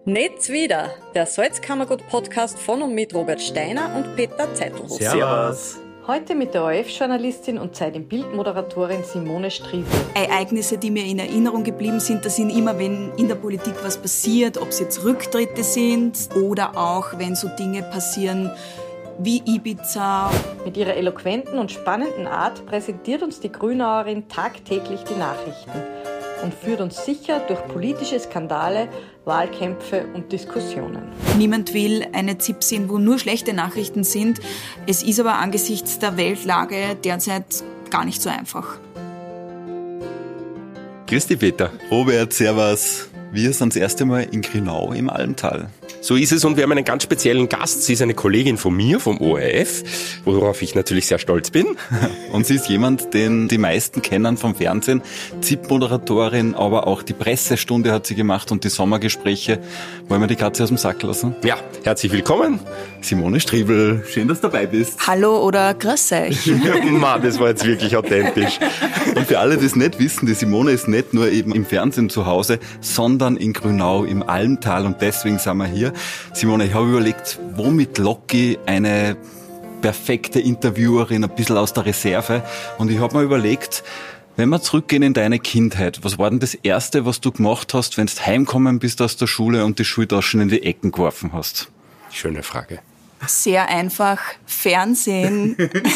Netz wieder, der Salzkammergut-Podcast von und mit Robert Steiner und Peter Zeitelhoff. Servus. Heute mit der ORF-Journalistin und Zeit im Bild-Moderatorin Simone Striebel. Ereignisse, die mir in Erinnerung geblieben sind, das sind immer, wenn in der Politik was passiert, ob es jetzt Rücktritte sind oder auch, wenn so Dinge passieren wie Ibiza. Mit ihrer eloquenten und spannenden Art präsentiert uns die Grünauerin tagtäglich die Nachrichten und führt uns sicher durch politische Skandale, Wahlkämpfe und Diskussionen. Niemand will eine ZIP sehen, wo nur schlechte Nachrichten sind. Es ist aber angesichts der Weltlage derzeit gar nicht so einfach. Grüß dich, Peter. Robert, servus. Wir sind das erste Mal in Grünau im Almtal. So ist es und wir haben einen ganz speziellen Gast. Sie ist eine Kollegin von mir, vom ORF, worauf ich natürlich sehr stolz bin. Und sie ist jemand, den die meisten kennen vom Fernsehen. ZIP-Moderatorin, aber auch die Pressestunde hat sie gemacht und die Sommergespräche. Wollen wir die Katze aus dem Sack lassen? Ja, herzlich willkommen. Simone Striebel, schön, dass du dabei bist. Hallo oder grüß euch. Mann, das war jetzt wirklich authentisch. Und für alle, die es nicht wissen, die Simone ist nicht nur eben im Fernsehen zu Hause, sondern in Grünau im Almtal und deswegen sind wir hier. Simone, ich habe überlegt, womit locke ich eine perfekte Interviewerin ein bisschen aus der Reserve? Und ich habe mir überlegt, wenn wir zurückgehen in deine Kindheit, was war denn das Erste, was du gemacht hast, wenn du heimgekommen bist aus der Schule und die Schultaschen in die Ecken geworfen hast? Schöne Frage. Sehr einfach, Fernsehen.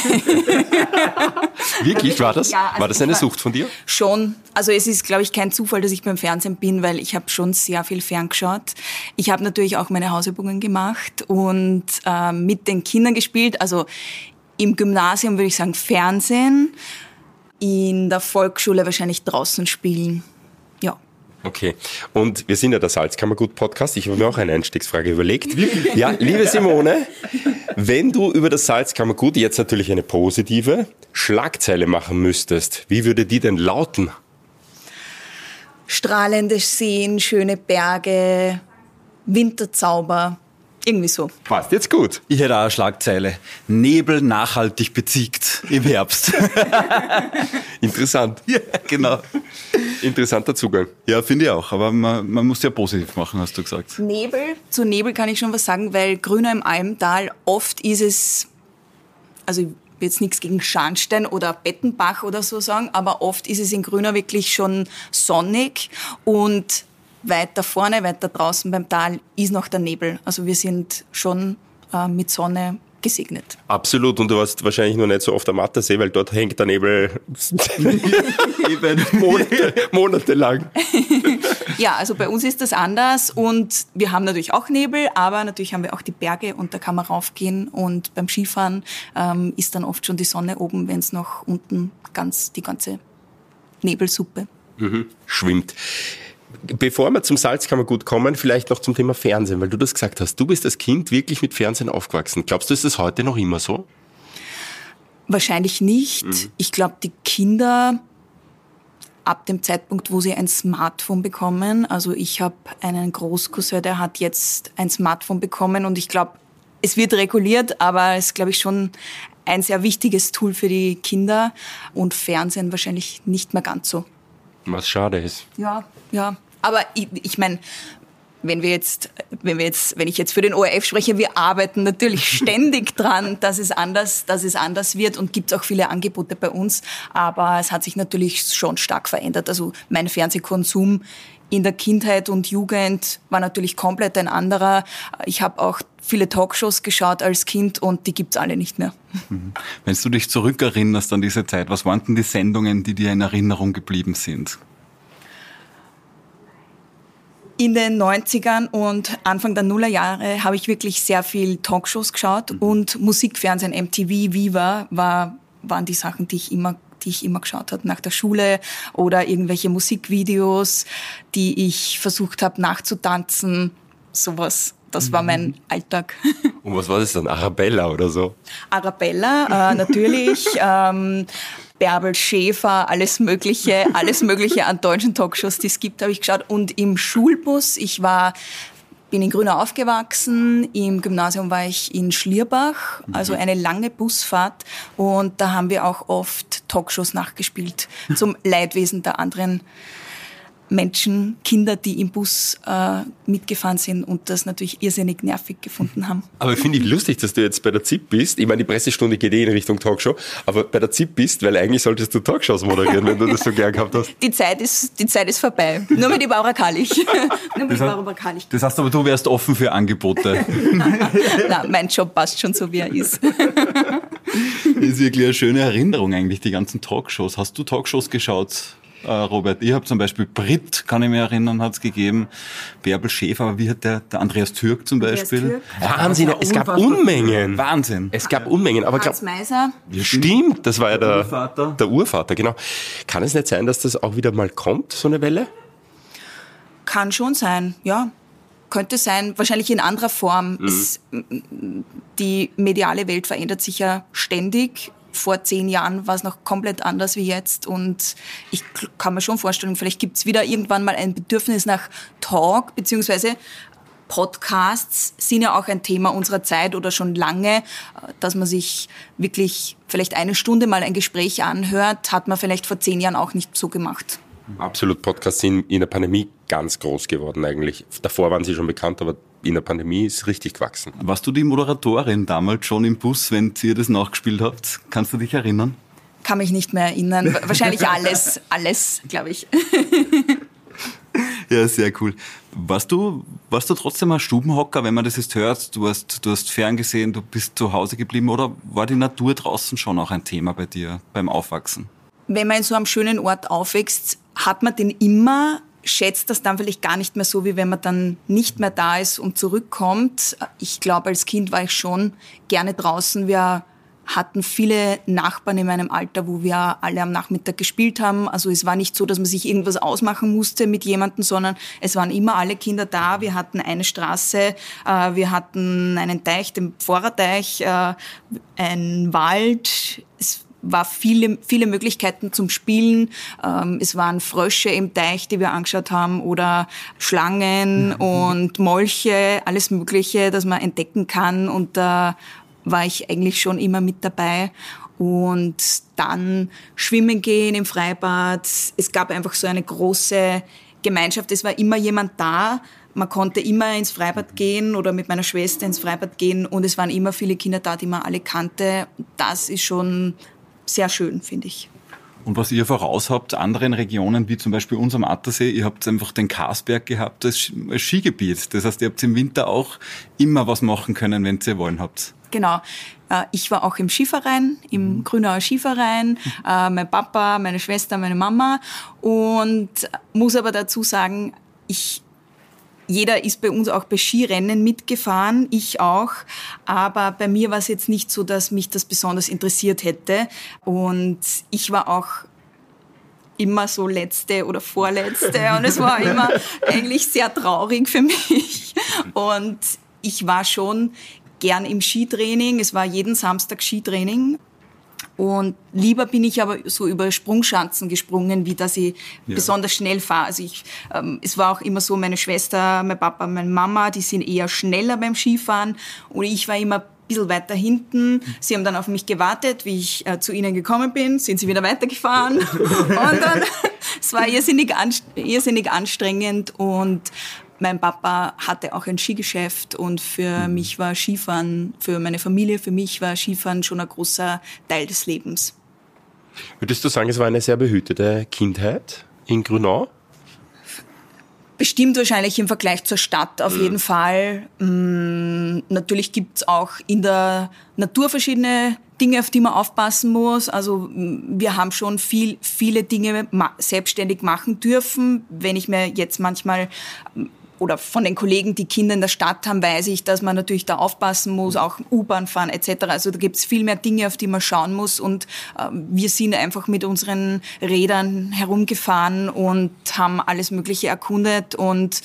Wirklich, war das? Ja, also war das eine Sucht von dir? Schon. Also es ist, glaube ich, kein Zufall, dass ich beim Fernsehen bin, weil ich habe schon sehr viel ferngeschaut. Ich habe natürlich auch meine Hausübungen gemacht und mit den Kindern gespielt. Also im Gymnasium würde ich sagen Fernsehen, in der Volksschule wahrscheinlich draußen spielen. Ja. Okay. Und wir sind ja der Salzkammergut-Podcast. Ich habe mir auch eine Einstiegsfrage überlegt. Ja, liebe Simone, wenn du über das Salzkammergut jetzt natürlich eine positive Schlagzeile machen müsstest, wie würde die denn lauten? Strahlende Seen, schöne Berge, Winterzauber, irgendwie so. Passt jetzt gut. Ich hätte auch eine Schlagzeile. Nebel nachhaltig beziegt im Herbst. Interessant. Ja, genau. Interessanter Zugang. Ja, finde ich auch. Aber man muss ja positiv machen, hast du gesagt. Nebel. Zu Nebel kann ich schon was sagen, weil Grünau im Almtal, oft ist es, also ich will jetzt nichts gegen Scharnstein oder Bettenbach oder so sagen, aber oft ist es in Grünau wirklich schon sonnig und weiter vorne, weiter draußen beim Tal ist noch der Nebel. Also wir sind schon mit Sonne gesegnet. Absolut. Und du warst wahrscheinlich noch nicht so oft am Attersee, weil dort hängt der Nebel monatelang. Ja, also bei uns ist das anders und wir haben natürlich auch Nebel, aber natürlich haben wir auch die Berge und da kann man raufgehen und beim Skifahren ist dann oft schon die Sonne oben, wenn es noch unten die ganze Nebelsuppe schwimmt. Bevor wir zum Salzkammergut kommen, vielleicht noch zum Thema Fernsehen, weil du das gesagt hast. Du bist als Kind wirklich mit Fernsehen aufgewachsen. Glaubst du, ist das heute noch immer so? Wahrscheinlich nicht. Ich glaube, die Kinder ab dem Zeitpunkt, wo sie ein Smartphone bekommen, also ich habe einen Großcousin, der hat jetzt ein Smartphone bekommen und ich glaube, es wird reguliert, aber es ist, glaube ich, schon ein sehr wichtiges Tool für die Kinder und Fernsehen wahrscheinlich nicht mehr ganz so. Was schade ist. Ja. Aber ich meine, wenn ich jetzt für den ORF spreche, wir arbeiten natürlich ständig dran, dass es anders wird und gibt auch viele Angebote bei uns. Aber es hat sich natürlich schon stark verändert. Also mein Fernsehkonsum in der Kindheit und Jugend war natürlich komplett ein anderer. Ich habe auch viele Talkshows geschaut als Kind und die gibt's alle nicht mehr. Wenn du dich zurückerinnerst an diese Zeit, was waren denn die Sendungen, die dir in Erinnerung geblieben sind? In den 90ern und Anfang der Nullerjahre habe ich wirklich sehr viel Talkshows geschaut und Musikfernsehen, MTV, Viva waren die Sachen, die ich immer geschaut habe nach der Schule oder irgendwelche Musikvideos, die ich versucht habe nachzutanzen, sowas. Das war mein Alltag. Und was war das dann? Arabella oder so? Arabella, natürlich. Bärbel Schäfer, alles Mögliche an deutschen Talkshows, die es gibt, habe ich geschaut. Und im Schulbus, bin in Grünau aufgewachsen, im Gymnasium war ich in Schlierbach, also eine lange Busfahrt. Und da haben wir auch oft Talkshows nachgespielt zum Leidwesen der anderen Menschen, Kinder, die im Bus mitgefahren sind und das natürlich irrsinnig nervig gefunden haben. Aber finde ich lustig, dass du jetzt bei der ZIP bist. Ich meine, die Pressestunde geht in Richtung Talkshow, aber bei der ZIP bist, weil eigentlich solltest du Talkshows moderieren, wenn du das so gern gehabt hast. Die Zeit ist vorbei. Nur mit die Barbara Kalich. Das heißt aber, du wärst offen für Angebote. Nein, mein Job passt schon so, wie er ist. Das ist wirklich eine schöne Erinnerung eigentlich, die ganzen Talkshows. Hast du Talkshows geschaut, Robert? Ich habe zum Beispiel Brit, kann ich mich erinnern, hat es gegeben. Bärbel Schäfer, aber wie hat der Andreas Türk zum Beispiel? Wahnsinn, es gab Unmengen. Wahnsinn. Es gab Unmengen. Aber Hans Meiser. Stimmt, das war ja Urvater. der Urvater, genau. Kann es nicht sein, dass das auch wieder mal kommt, so eine Welle? Kann schon sein, ja. Könnte sein, wahrscheinlich in anderer Form. Die mediale Welt verändert sich ja ständig. Vor 10 Jahren war es noch komplett anders wie jetzt und ich kann mir schon vorstellen, vielleicht gibt es wieder irgendwann mal ein Bedürfnis nach Talk, beziehungsweise Podcasts sind ja auch ein Thema unserer Zeit oder schon lange, dass man sich wirklich vielleicht eine Stunde mal ein Gespräch anhört, hat man vielleicht vor 10 Jahren auch nicht so gemacht. Absolut, Podcasts sind in der Pandemie ganz groß geworden eigentlich. Davor waren sie schon bekannt, aber in der Pandemie ist richtig gewachsen. Warst du die Moderatorin damals schon im Bus, wenn ihr das nachgespielt habt? Kannst du dich erinnern? Kann mich nicht mehr erinnern. Wahrscheinlich alles, glaube ich. Ja, sehr cool. Warst du trotzdem ein Stubenhocker, wenn man das jetzt hört? Du hast ferngesehen, du bist zu Hause geblieben, oder war die Natur draußen schon auch ein Thema bei dir beim Aufwachsen? Wenn man in so einem schönen Ort aufwächst, hat man den immer, schätzt das dann vielleicht gar nicht mehr so, wie wenn man dann nicht mehr da ist und zurückkommt. Ich glaube, als Kind war ich schon gerne draußen. Wir hatten viele Nachbarn in meinem Alter, wo wir alle am Nachmittag gespielt haben. Also es war nicht so, dass man sich irgendwas ausmachen musste mit jemandem, sondern es waren immer alle Kinder da. Wir hatten eine Straße, wir hatten einen Teich, den Pfarrerteich, einen Wald. Es war viele Möglichkeiten zum Spielen. Es waren Frösche im Teich, die wir angeschaut haben, oder Schlangen und Molche, alles Mögliche, das man entdecken kann. Und da war ich eigentlich schon immer mit dabei. Und dann schwimmen gehen im Freibad. Es gab einfach so eine große Gemeinschaft. Es war immer jemand da. Man konnte immer ins Freibad gehen oder mit meiner Schwester ins Freibad gehen. Und es waren immer viele Kinder da, die man alle kannte. Das ist schon sehr schön, finde ich. Und was ihr voraus habt, anderen Regionen, wie zum Beispiel unserem Attersee, ihr habt einfach den Karsberg gehabt als Skigebiet. Das heißt, ihr habt im Winter auch immer was machen können, wenn ihr wollen habt. Genau. Ich war auch im Skiverein, im Grünauer Skiverein. Mein Papa, meine Schwester, meine Mama. Und muss aber dazu sagen, jeder ist bei uns auch bei Skirennen mitgefahren, ich auch. Aber bei mir war es jetzt nicht so, dass mich das besonders interessiert hätte. Und ich war auch immer so Letzte oder Vorletzte. Und es war immer eigentlich sehr traurig für mich. Und ich war schon gern im Skitraining. Es war jeden Samstag Skitraining. Und lieber bin ich aber so über Sprungschanzen gesprungen, wie dass ich besonders schnell fahre. Also es war auch immer so, meine Schwester, mein Papa, meine Mama, die sind eher schneller beim Skifahren. Und ich war immer ein bisschen weiter hinten. Sie haben dann auf mich gewartet, wie ich zu ihnen gekommen bin, sind sie wieder weitergefahren. Und dann, es war irrsinnig anstrengend. Und mein Papa hatte auch ein Skigeschäft und für mich war Skifahren, für meine Familie, für mich war Skifahren schon ein großer Teil des Lebens. Würdest du sagen, es war eine sehr behütete Kindheit in Grünau? Bestimmt wahrscheinlich im Vergleich zur Stadt auf jeden Fall. Natürlich gibt's auch in der Natur verschiedene Dinge, auf die man aufpassen muss. Also wir haben schon viele Dinge selbstständig machen dürfen. Wenn ich mir jetzt manchmal oder von den Kollegen, die Kinder in der Stadt haben, weiß ich, dass man natürlich da aufpassen muss, auch U-Bahn fahren etc. Also da gibt's viel mehr Dinge, auf die man schauen muss. Und wir sind einfach mit unseren Rädern herumgefahren und haben alles Mögliche erkundet. Und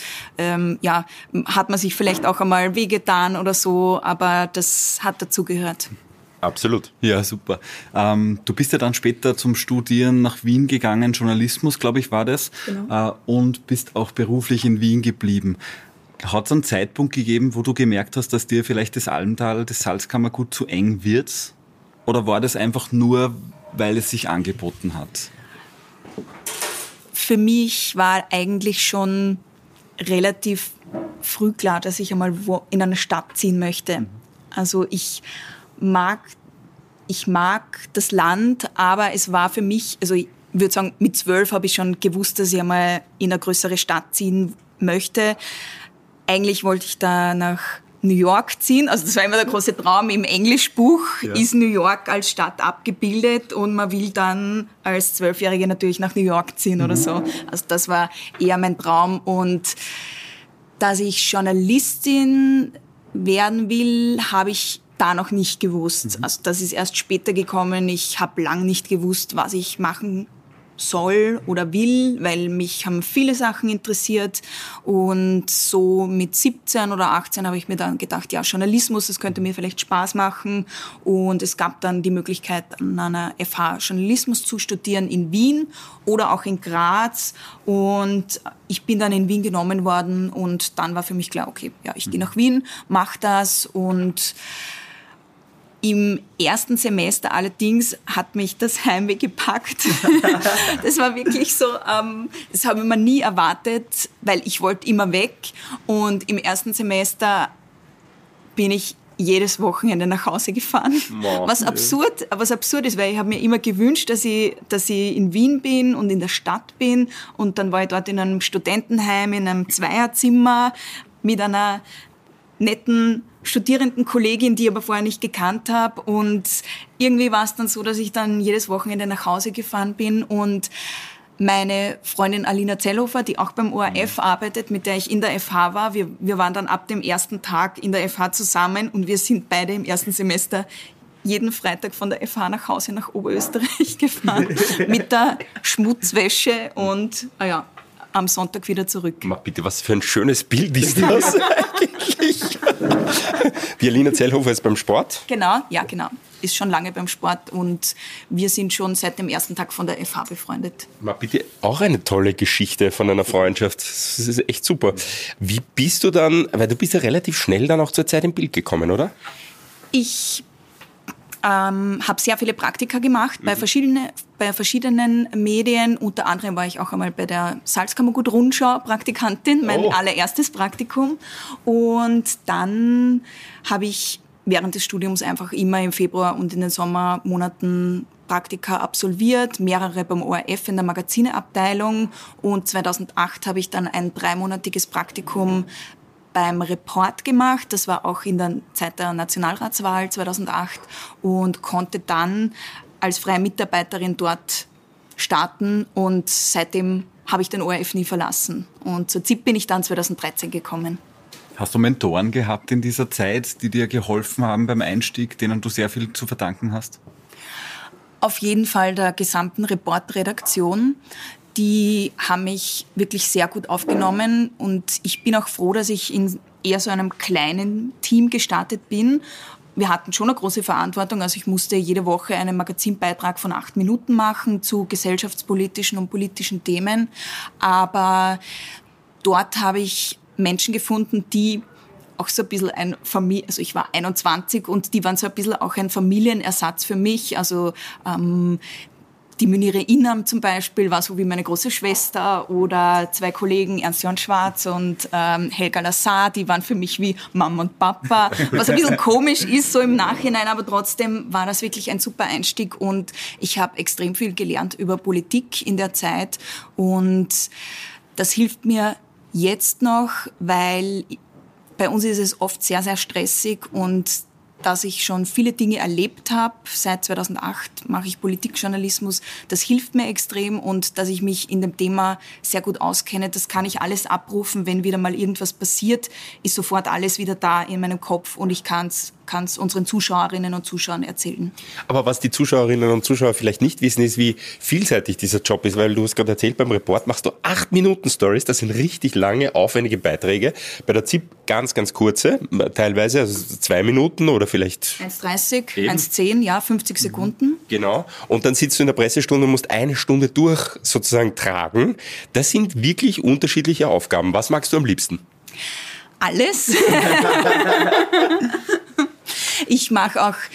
hat man sich vielleicht auch einmal wehgetan oder so, aber das hat dazugehört. Absolut. Ja, super. Du bist ja dann später zum Studieren nach Wien gegangen, Journalismus, glaube ich, war das. Genau. Und bist auch beruflich in Wien geblieben. Hat es einen Zeitpunkt gegeben, wo du gemerkt hast, dass dir vielleicht das Almtal, das Salzkammergut zu eng wird? Oder war das einfach nur, weil es sich angeboten hat? für mich war eigentlich schon relativ früh klar, dass ich einmal in eine Stadt ziehen möchte. Also ich mag das Land, aber es war für mich, also ich würde sagen, mit 12 habe ich schon gewusst, dass ich einmal in eine größere Stadt ziehen möchte. Eigentlich wollte ich da nach New York ziehen. Also das war immer der große Traum. Im Englischbuch ist New York als Stadt abgebildet und man will dann als 12-Jährige natürlich nach New York ziehen oder so. Also das war eher mein Traum. Und dass ich Journalistin werden will, habe ich da noch nicht gewusst. Also das ist erst später gekommen. Ich habe lang nicht gewusst, was ich machen soll oder will, weil mich haben viele Sachen interessiert. Und so mit 17 oder 18 habe ich mir dann gedacht, ja, Journalismus, das könnte mir vielleicht Spaß machen. Und es gab dann die Möglichkeit, an einer FH Journalismus zu studieren in Wien oder auch in Graz. Und ich bin dann in Wien genommen worden und dann war für mich klar, okay, ja, ich gehe nach Wien, mache das. Und im ersten Semester allerdings hat mich das Heimweh gepackt. Das war wirklich so, das habe ich mir nie erwartet, weil ich wollte immer weg. Und im ersten Semester bin ich jedes Wochenende nach Hause gefahren. Was absurd ist, weil ich habe mir immer gewünscht, dass ich in Wien bin und in der Stadt bin. Und dann war ich dort in einem Studentenheim, in einem Zweierzimmer mit einer netten Studierendenkollegin, die ich aber vorher nicht gekannt habe. Und irgendwie war es dann so, dass ich dann jedes Wochenende nach Hause gefahren bin und meine Freundin Alina Zellhofer, die auch beim ORF arbeitet, mit der ich in der FH war, wir waren dann ab dem ersten Tag in der FH zusammen und wir sind beide im ersten Semester jeden Freitag von der FH nach Hause nach Oberösterreich gefahren mit der Schmutzwäsche und am Sonntag wieder zurück. Mach bitte, was für ein schönes Bild ist das eigentlich? Die Alina Zellhofer ist beim Sport? Genau. Ist schon lange beim Sport und wir sind schon seit dem ersten Tag von der FH befreundet. Mach bitte, auch eine tolle Geschichte von einer Freundschaft. Das ist echt super. Wie bist du dann, weil du bist ja relativ schnell dann auch zur Zeit im Bild gekommen, oder? Ich habe sehr viele Praktika gemacht bei verschiedenen Medien. Unter anderem war ich auch einmal bei der Salzkammergut-Rundschau Praktikantin, mein allererstes Praktikum. Und dann habe ich während des Studiums einfach immer im Februar und in den Sommermonaten Praktika absolviert, mehrere beim ORF in der Magazineabteilung. Und 2008 habe ich dann ein 3-monatiges Praktikum beim Report gemacht. Das war auch in der Zeit der Nationalratswahl 2008 und konnte dann als freie Mitarbeiterin dort starten und seitdem habe ich den ORF nie verlassen. Und zur ZIP bin ich dann 2013 gekommen. Hast du Mentoren gehabt in dieser Zeit, die dir geholfen haben beim Einstieg, denen du sehr viel zu verdanken hast? Auf jeden Fall der gesamten Report-Redaktion. Die haben mich wirklich sehr gut aufgenommen und ich bin auch froh, dass ich in eher so einem kleinen Team gestartet bin. Wir hatten schon eine große Verantwortung, also ich musste jede Woche einen Magazinbeitrag von 8 Minuten machen zu gesellschaftspolitischen und politischen Themen, aber dort habe ich Menschen gefunden, die auch so ein bisschen also ich war 21 und die waren so ein bisschen auch ein Familienersatz für mich, also die Munire Inam zum Beispiel war so wie meine große Schwester oder 2 Kollegen, Ernst-Johann Schwarz und Helga Lassar, die waren für mich wie Mama und Papa, was ein bisschen komisch ist so im Nachhinein, aber trotzdem war das wirklich ein super Einstieg und ich habe extrem viel gelernt über Politik in der Zeit und das hilft mir jetzt noch, weil bei uns ist es oft sehr, sehr stressig und dass ich schon viele Dinge erlebt habe. Seit 2008 mache ich Politikjournalismus. Das hilft mir extrem und dass ich mich in dem Thema sehr gut auskenne, das kann ich alles abrufen. Wenn wieder mal irgendwas passiert, ist sofort alles wieder da in meinem Kopf und ich kann es unseren Zuschauerinnen und Zuschauern erzählen. Aber was die Zuschauerinnen und Zuschauer vielleicht nicht wissen, ist, wie vielseitig dieser Job ist, weil du hast gerade erzählt, beim Report machst du 8-Minuten-Stories, das sind richtig lange, aufwendige Beiträge. Bei der ZIP ganz, ganz kurze, teilweise, also 2 Minuten oder vielleicht 1,30, 1,10, ja, 50 Sekunden. Genau. Und dann sitzt du in der Pressestunde und musst 1 Stunde durch sozusagen tragen. Das sind wirklich unterschiedliche Aufgaben. Was magst du am liebsten? Alles. Ich mache auch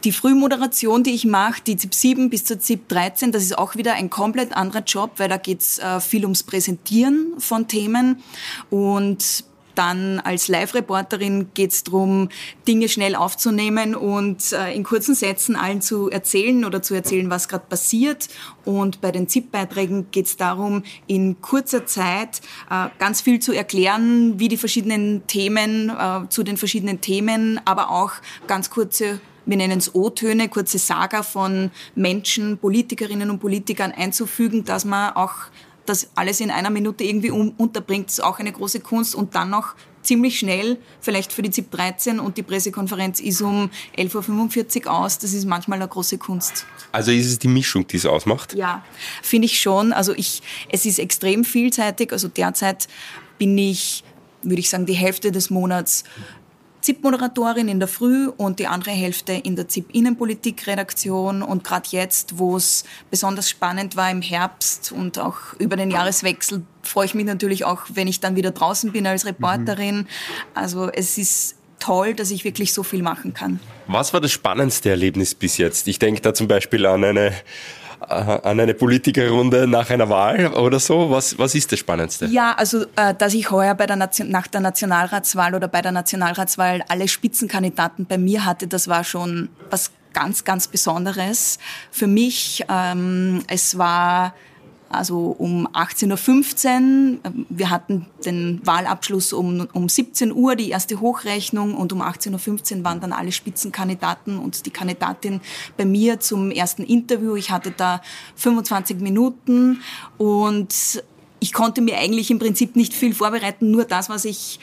Die Frühmoderation, die ich mache, die ZIP 7 bis zur ZIP 13, das ist auch wieder ein komplett anderer Job, weil da geht's viel ums Präsentieren von Themen. Und dann als Live-Reporterin geht's darum, Dinge schnell aufzunehmen und in kurzen Sätzen allen zu erzählen oder zu erzählen, was gerade passiert. Und bei den ZIP-Beiträgen geht's darum, in kurzer Zeit ganz viel zu erklären, wie die verschiedenen Themen, zu den verschiedenen Themen, aber auch ganz kurze, wir nennen es O-Töne, kurze Saga von Menschen, Politikerinnen und Politikern einzufügen, dass man auch das alles in einer Minute irgendwie unterbringt, ist auch eine große Kunst. Und dann noch ziemlich schnell, vielleicht für die ZIP 13 und die Pressekonferenz ist um 11.45 Uhr aus. Das ist manchmal eine große Kunst. Also ist es die Mischung, die es ausmacht? Ja, finde ich schon. Also es ist extrem vielseitig. Also derzeit bin ich, würde ich sagen, die Hälfte des Monats ZIP-Moderatorin in der Früh und die andere Hälfte in der ZIP-Innenpolitik-Redaktion. Und gerade jetzt, wo es besonders spannend war im Herbst und auch über den Jahreswechsel, freue ich mich natürlich auch, wenn ich dann wieder draußen bin als Reporterin. Also es ist toll, dass ich wirklich so viel machen kann. Was war das spannendste Erlebnis bis jetzt? Ich denke da zum Beispiel an eine Politikerrunde nach einer Wahl oder so. Was ist das Spannendste? Ja, also dass ich heuer nach der Nationalratswahl oder bei der Nationalratswahl alle Spitzenkandidaten bei mir hatte, das war schon was ganz, ganz Besonderes für mich. Es war also um 18.15 Uhr. Wir hatten den Wahlabschluss um 17 Uhr, die erste Hochrechnung, und um 18.15 Uhr waren dann alle Spitzenkandidaten und die Kandidatin bei mir zum ersten Interview. Ich hatte da 25 Minuten und ich konnte mir eigentlich im Prinzip nicht viel vorbereiten, nur das, was ich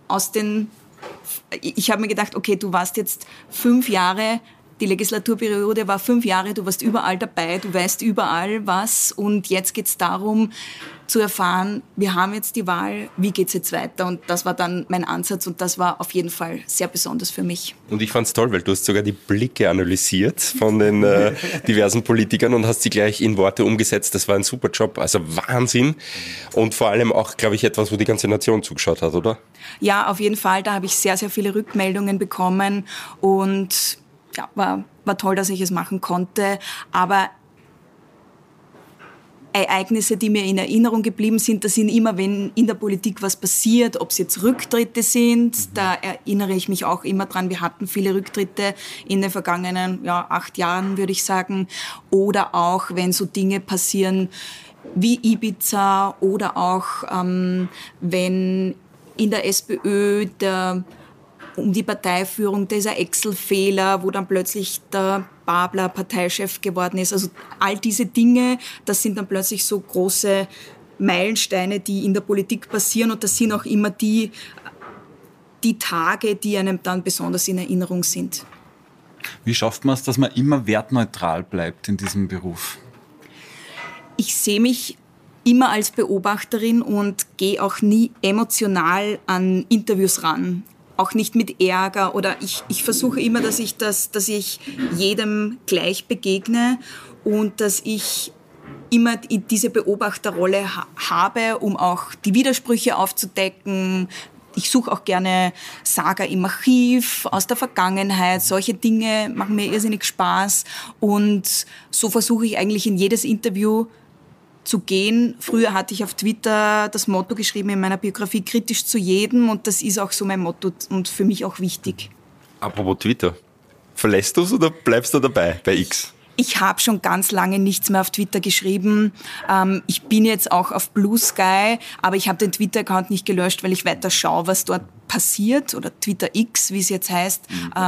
ich habe mir gedacht, okay, du warst jetzt 5 Jahre, die Legislaturperiode war 5 Jahre, du warst überall dabei, du weißt überall was, und jetzt geht's darum zu erfahren, wir haben jetzt die Wahl, wie geht's jetzt weiter? Und das war dann mein Ansatz und das war auf jeden Fall sehr besonders für mich. Und ich fand's toll, weil du hast sogar die Blicke analysiert von den diversen Politikern und hast sie gleich in Worte umgesetzt. Das war ein super Job, also Wahnsinn. Und vor allem auch, glaube ich, etwas, wo die ganze Nation zugeschaut hat, oder? Ja, auf jeden Fall, da habe ich sehr, sehr viele Rückmeldungen bekommen und ja, war toll, dass ich es machen konnte, aber Ereignisse, die mir in Erinnerung geblieben sind, das sind immer, wenn in der Politik was passiert, ob es jetzt Rücktritte sind, da erinnere ich mich auch immer dran. Wir hatten viele Rücktritte in den vergangenen 8 Jahren, würde ich sagen, oder auch, wenn so Dinge passieren wie Ibiza oder auch, wenn in der SPÖ um die Parteiführung, dieser Excel-Fehler, wo dann plötzlich der Babler Parteichef geworden ist. Also all diese Dinge, das sind dann plötzlich so große Meilensteine, die in der Politik passieren, und das sind auch immer die Tage, die einem dann besonders in Erinnerung sind. Wie schafft man es, dass man immer wertneutral bleibt in diesem Beruf? Ich sehe mich immer als Beobachterin und gehe auch nie emotional an Interviews ran. Auch nicht mit Ärger, oder ich versuche immer, dass ich jedem gleich begegne und dass ich immer diese Beobachterrolle habe, um auch die Widersprüche aufzudecken. Ich suche auch gerne Saga im Archiv aus der Vergangenheit. Solche Dinge machen mir irrsinnig Spaß, und so versuche ich eigentlich in jedes Interview zu gehen. Früher hatte ich auf Twitter das Motto geschrieben in meiner Biografie, kritisch zu jedem, und das ist auch so mein Motto und für mich auch wichtig. Apropos Twitter, verlässt du es oder bleibst du dabei bei X? Ich habe schon ganz lange nichts mehr auf Twitter geschrieben. Ich bin jetzt auch auf Blue Sky, aber ich habe den Twitter-Account nicht gelöscht, weil ich weiter schaue, was dort passiert, oder Twitter X, wie es jetzt heißt.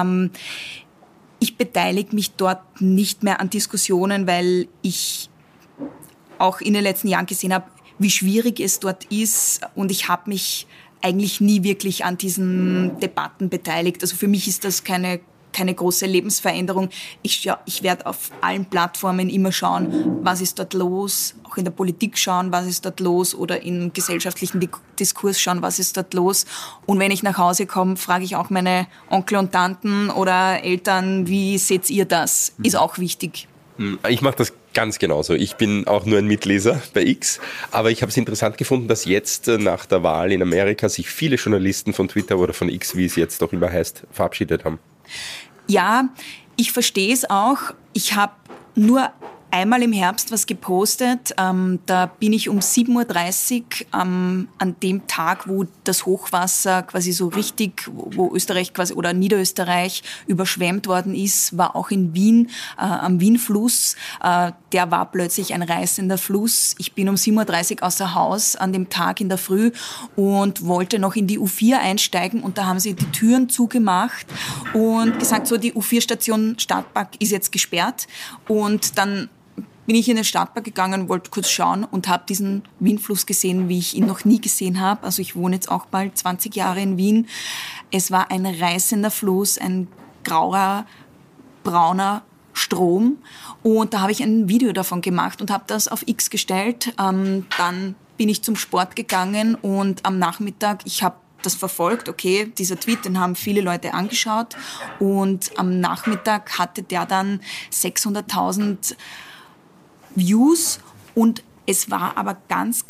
Ich beteilige mich dort nicht mehr an Diskussionen, weil ich auch in den letzten Jahren gesehen habe, wie schwierig es dort ist, und ich habe mich eigentlich nie wirklich an diesen Debatten beteiligt. Also für mich ist das keine große Lebensveränderung. Ich werde auf allen Plattformen immer schauen, was ist dort los, auch in der Politik schauen, was ist dort los, oder im gesellschaftlichen Diskurs schauen, was ist dort los. Und wenn ich nach Hause komme, frage ich auch meine Onkel und Tanten oder Eltern, wie seht ihr das? Ist auch wichtig. Ich mache das ganz genauso. Ich bin auch nur ein Mitleser bei X, aber ich habe es interessant gefunden, dass jetzt nach der Wahl in Amerika sich viele Journalisten von Twitter oder von X, wie es jetzt auch immer heißt, verabschiedet haben. Ja, Ich verstehe es auch. Ich habe nur einmal im Herbst was gepostet. Da bin ich um 7.30 Uhr an dem Tag, wo das Hochwasser quasi so richtig, wo Österreich quasi oder Niederösterreich überschwemmt worden ist, war auch in Wien, am Wienfluss. Der war plötzlich ein reißender Fluss. Ich bin um 7.30 Uhr außer Haus an dem Tag in der Früh und wollte noch in die U4 einsteigen und da haben sie die Türen zugemacht und gesagt, so die U4-Station Stadtpark ist jetzt gesperrt und dann bin ich in den Stadtpark gegangen, wollte kurz schauen und habe diesen Wienfluss gesehen, wie ich ihn noch nie gesehen habe. Also ich wohne jetzt auch bald 20 Jahre in Wien. Es war ein reißender Fluss, ein grauer, brauner Strom. Und da habe ich ein Video davon gemacht und habe das auf X gestellt. Dann bin ich zum Sport gegangen und am Nachmittag, ich habe das verfolgt, okay, dieser Tweet, den haben viele Leute angeschaut. Und am Nachmittag hatte der dann 600.000 Views und es war aber ganz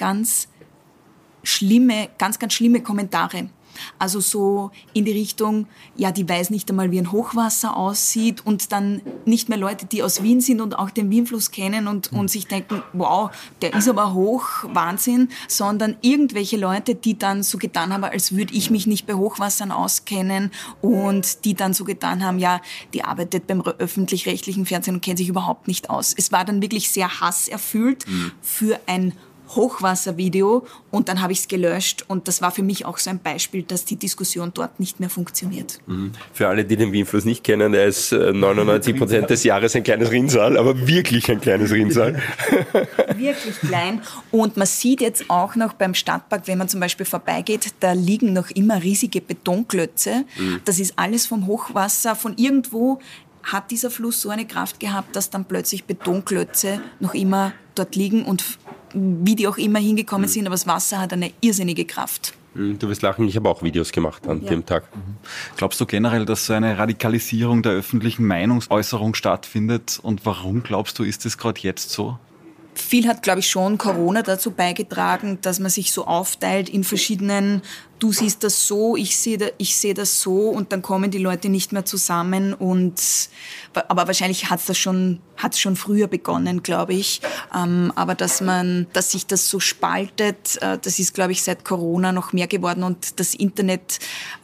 schlimme Kommentare. Also so in die Richtung, ja, die weiß nicht einmal, wie ein Hochwasser aussieht und dann nicht mehr Leute, die aus Wien sind und auch den Wienfluss kennen und sich denken, wow, der ist aber hoch, Wahnsinn, sondern irgendwelche Leute, die dann so getan haben, als würde ich mich nicht bei Hochwassern auskennen und die dann so getan haben, ja, die arbeitet beim öffentlich-rechtlichen Fernsehen und kennt sich überhaupt nicht aus. Es war dann wirklich sehr hasserfüllt für ein Hochwasservideo und dann habe ich es gelöscht und das war für mich auch so ein Beispiel, dass die Diskussion dort nicht mehr funktioniert. Für alle, die den Wienfluss nicht kennen, er ist 99% des Jahres ein kleines Rinnsal, aber wirklich ein kleines Rinnsal. Wirklich klein und man sieht jetzt auch noch beim Stadtpark, wenn man zum Beispiel vorbeigeht, da liegen noch immer riesige Betonklötze. Das ist alles vom Hochwasser, von irgendwo hat dieser Fluss so eine Kraft gehabt, dass dann plötzlich Betonklötze noch immer dort liegen und wie die auch immer hingekommen sind, aber das Wasser hat eine irrsinnige Kraft. Du wirst lachen, ich habe auch Videos gemacht an dem Tag. Glaubst du generell, dass so eine Radikalisierung der öffentlichen Meinungsäußerung stattfindet und warum glaubst du, ist es gerade jetzt so? Viel hat, glaube ich, schon Corona dazu beigetragen, dass man sich so aufteilt in verschiedenen, du siehst das so, ich sehe das so und dann kommen die Leute nicht mehr zusammen aber wahrscheinlich hat es schon früher begonnen, glaube ich. Aber dass sich das so spaltet, das ist, glaube ich, seit Corona noch mehr geworden und das Internet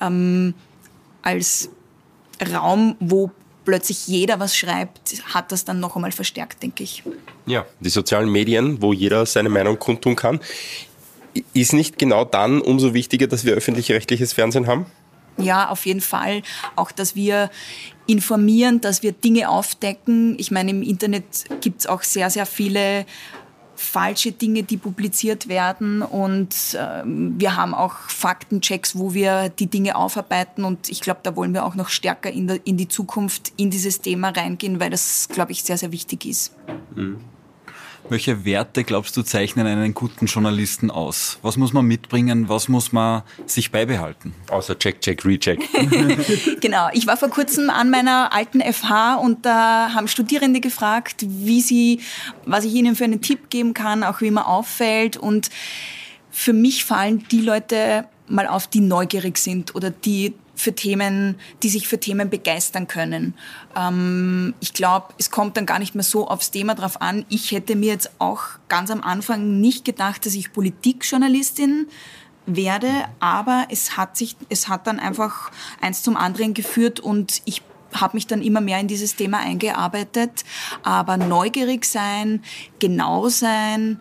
als Raum, wo plötzlich jeder was schreibt, hat das dann noch einmal verstärkt, denke ich. Ja, die sozialen Medien, wo jeder seine Meinung kundtun kann. Ist nicht genau dann umso wichtiger, dass wir öffentlich-rechtliches Fernsehen haben? Ja, auf jeden Fall. Auch, dass wir informieren, dass wir Dinge aufdecken. Ich meine, im Internet gibt es auch sehr, sehr viele falsche Dinge, die publiziert werden und wir haben auch Faktenchecks, wo wir die Dinge aufarbeiten und ich glaube, da wollen wir auch noch stärker in die Zukunft in dieses Thema reingehen, weil das, glaube ich, sehr, sehr wichtig ist. Welche Werte, glaubst du, zeichnen einen guten Journalisten aus? Was muss man mitbringen? Was muss man sich beibehalten? Außer Check, Check, Recheck. Genau. Ich war vor kurzem an meiner alten FH und da haben Studierende gefragt, was ich ihnen für einen Tipp geben kann, auch wie man auffällt. Und für mich fallen die Leute mal auf, die neugierig sind oder die sich für Themen begeistern können. Ich glaube, es kommt dann gar nicht mehr so aufs Thema drauf an. Ich hätte mir jetzt auch ganz am Anfang nicht gedacht, dass ich Politikjournalistin werde, aber es hat dann einfach eins zum anderen geführt und ich habe mich dann immer mehr in dieses Thema eingearbeitet. Aber neugierig sein, genau sein,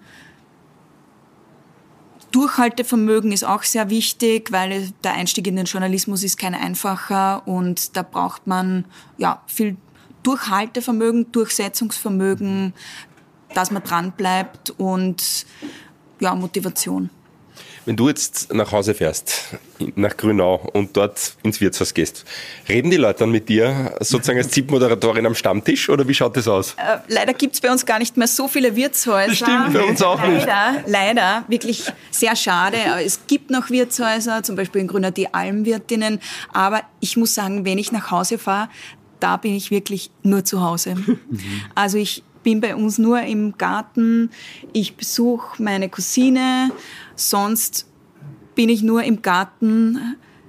Durchhaltevermögen ist auch sehr wichtig, weil der Einstieg in den Journalismus ist kein einfacher und da braucht man viel Durchhaltevermögen, Durchsetzungsvermögen, dass man dran bleibt und Motivation. Wenn du jetzt nach Hause fährst, nach Grünau und dort ins Wirtshaus gehst, reden die Leute dann mit dir sozusagen als ZIP-Moderatorin am Stammtisch oder wie schaut das aus? Leider gibt es bei uns gar nicht mehr so viele Wirtshäuser. Das stimmt, bei uns auch nicht. Leider, wirklich sehr schade. Aber es gibt noch Wirtshäuser, zum Beispiel in Grünau die Almwirtinnen. Aber ich muss sagen, wenn ich nach Hause fahre, da bin ich wirklich nur zu Hause. Also ich bin bei uns nur im Garten, ich besuche meine Cousine, sonst bin ich nur im Garten,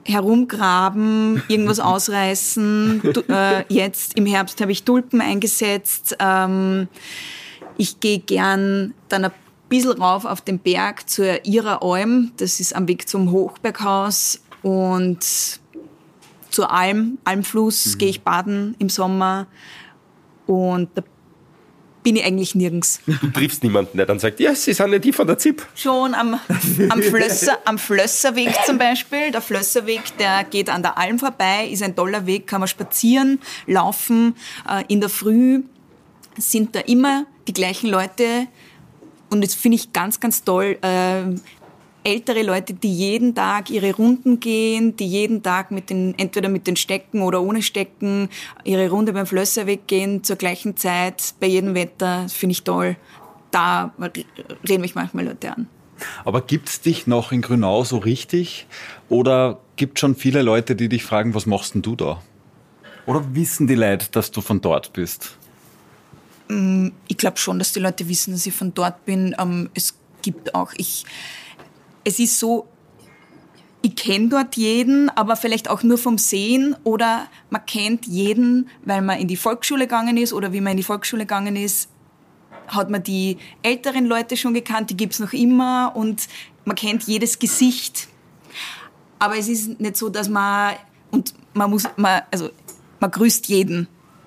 herumgraben, irgendwas ausreißen. Jetzt im Herbst habe ich Tulpen eingesetzt. Ich gehe gern dann ein bisschen rauf auf den Berg zur Ihrer Alm. Das ist am Weg zum Hochberghaus. Und zur Almfluss gehe ich baden im Sommer. Und da bin ich eigentlich nirgends. Du triffst niemanden, der dann sagt, ja, Sie sind ja die von der ZIP. Schon am Flösserweg zum Beispiel. Der Flösserweg, der geht an der Alm vorbei, ist ein toller Weg, kann man spazieren, laufen. In der Früh sind da immer die gleichen Leute. Und das finde ich ganz, ganz toll. Ältere Leute, die jeden Tag ihre Runden gehen, die jeden Tag entweder mit den Stecken oder ohne Stecken ihre Runde beim Flösserweg gehen, zur gleichen Zeit, bei jedem Wetter, das finde ich toll. Da reden mich manchmal Leute an. Aber gibt's dich noch in Grünau so richtig? Oder gibt schon viele Leute, die dich fragen, was machst denn du da? Oder wissen die Leute, dass du von dort bist? Ich glaube schon, dass die Leute wissen, dass ich von dort bin. Es gibt auch, es ist so, ich kenne dort jeden, aber vielleicht auch nur vom Sehen, oder man kennt jeden, weil man in die Volksschule gegangen ist, oder wie man in die Volksschule gegangen ist, hat man die älteren Leute schon gekannt, die gibt's noch immer, und man kennt jedes Gesicht. Aber es ist nicht so, dass man grüßt jeden,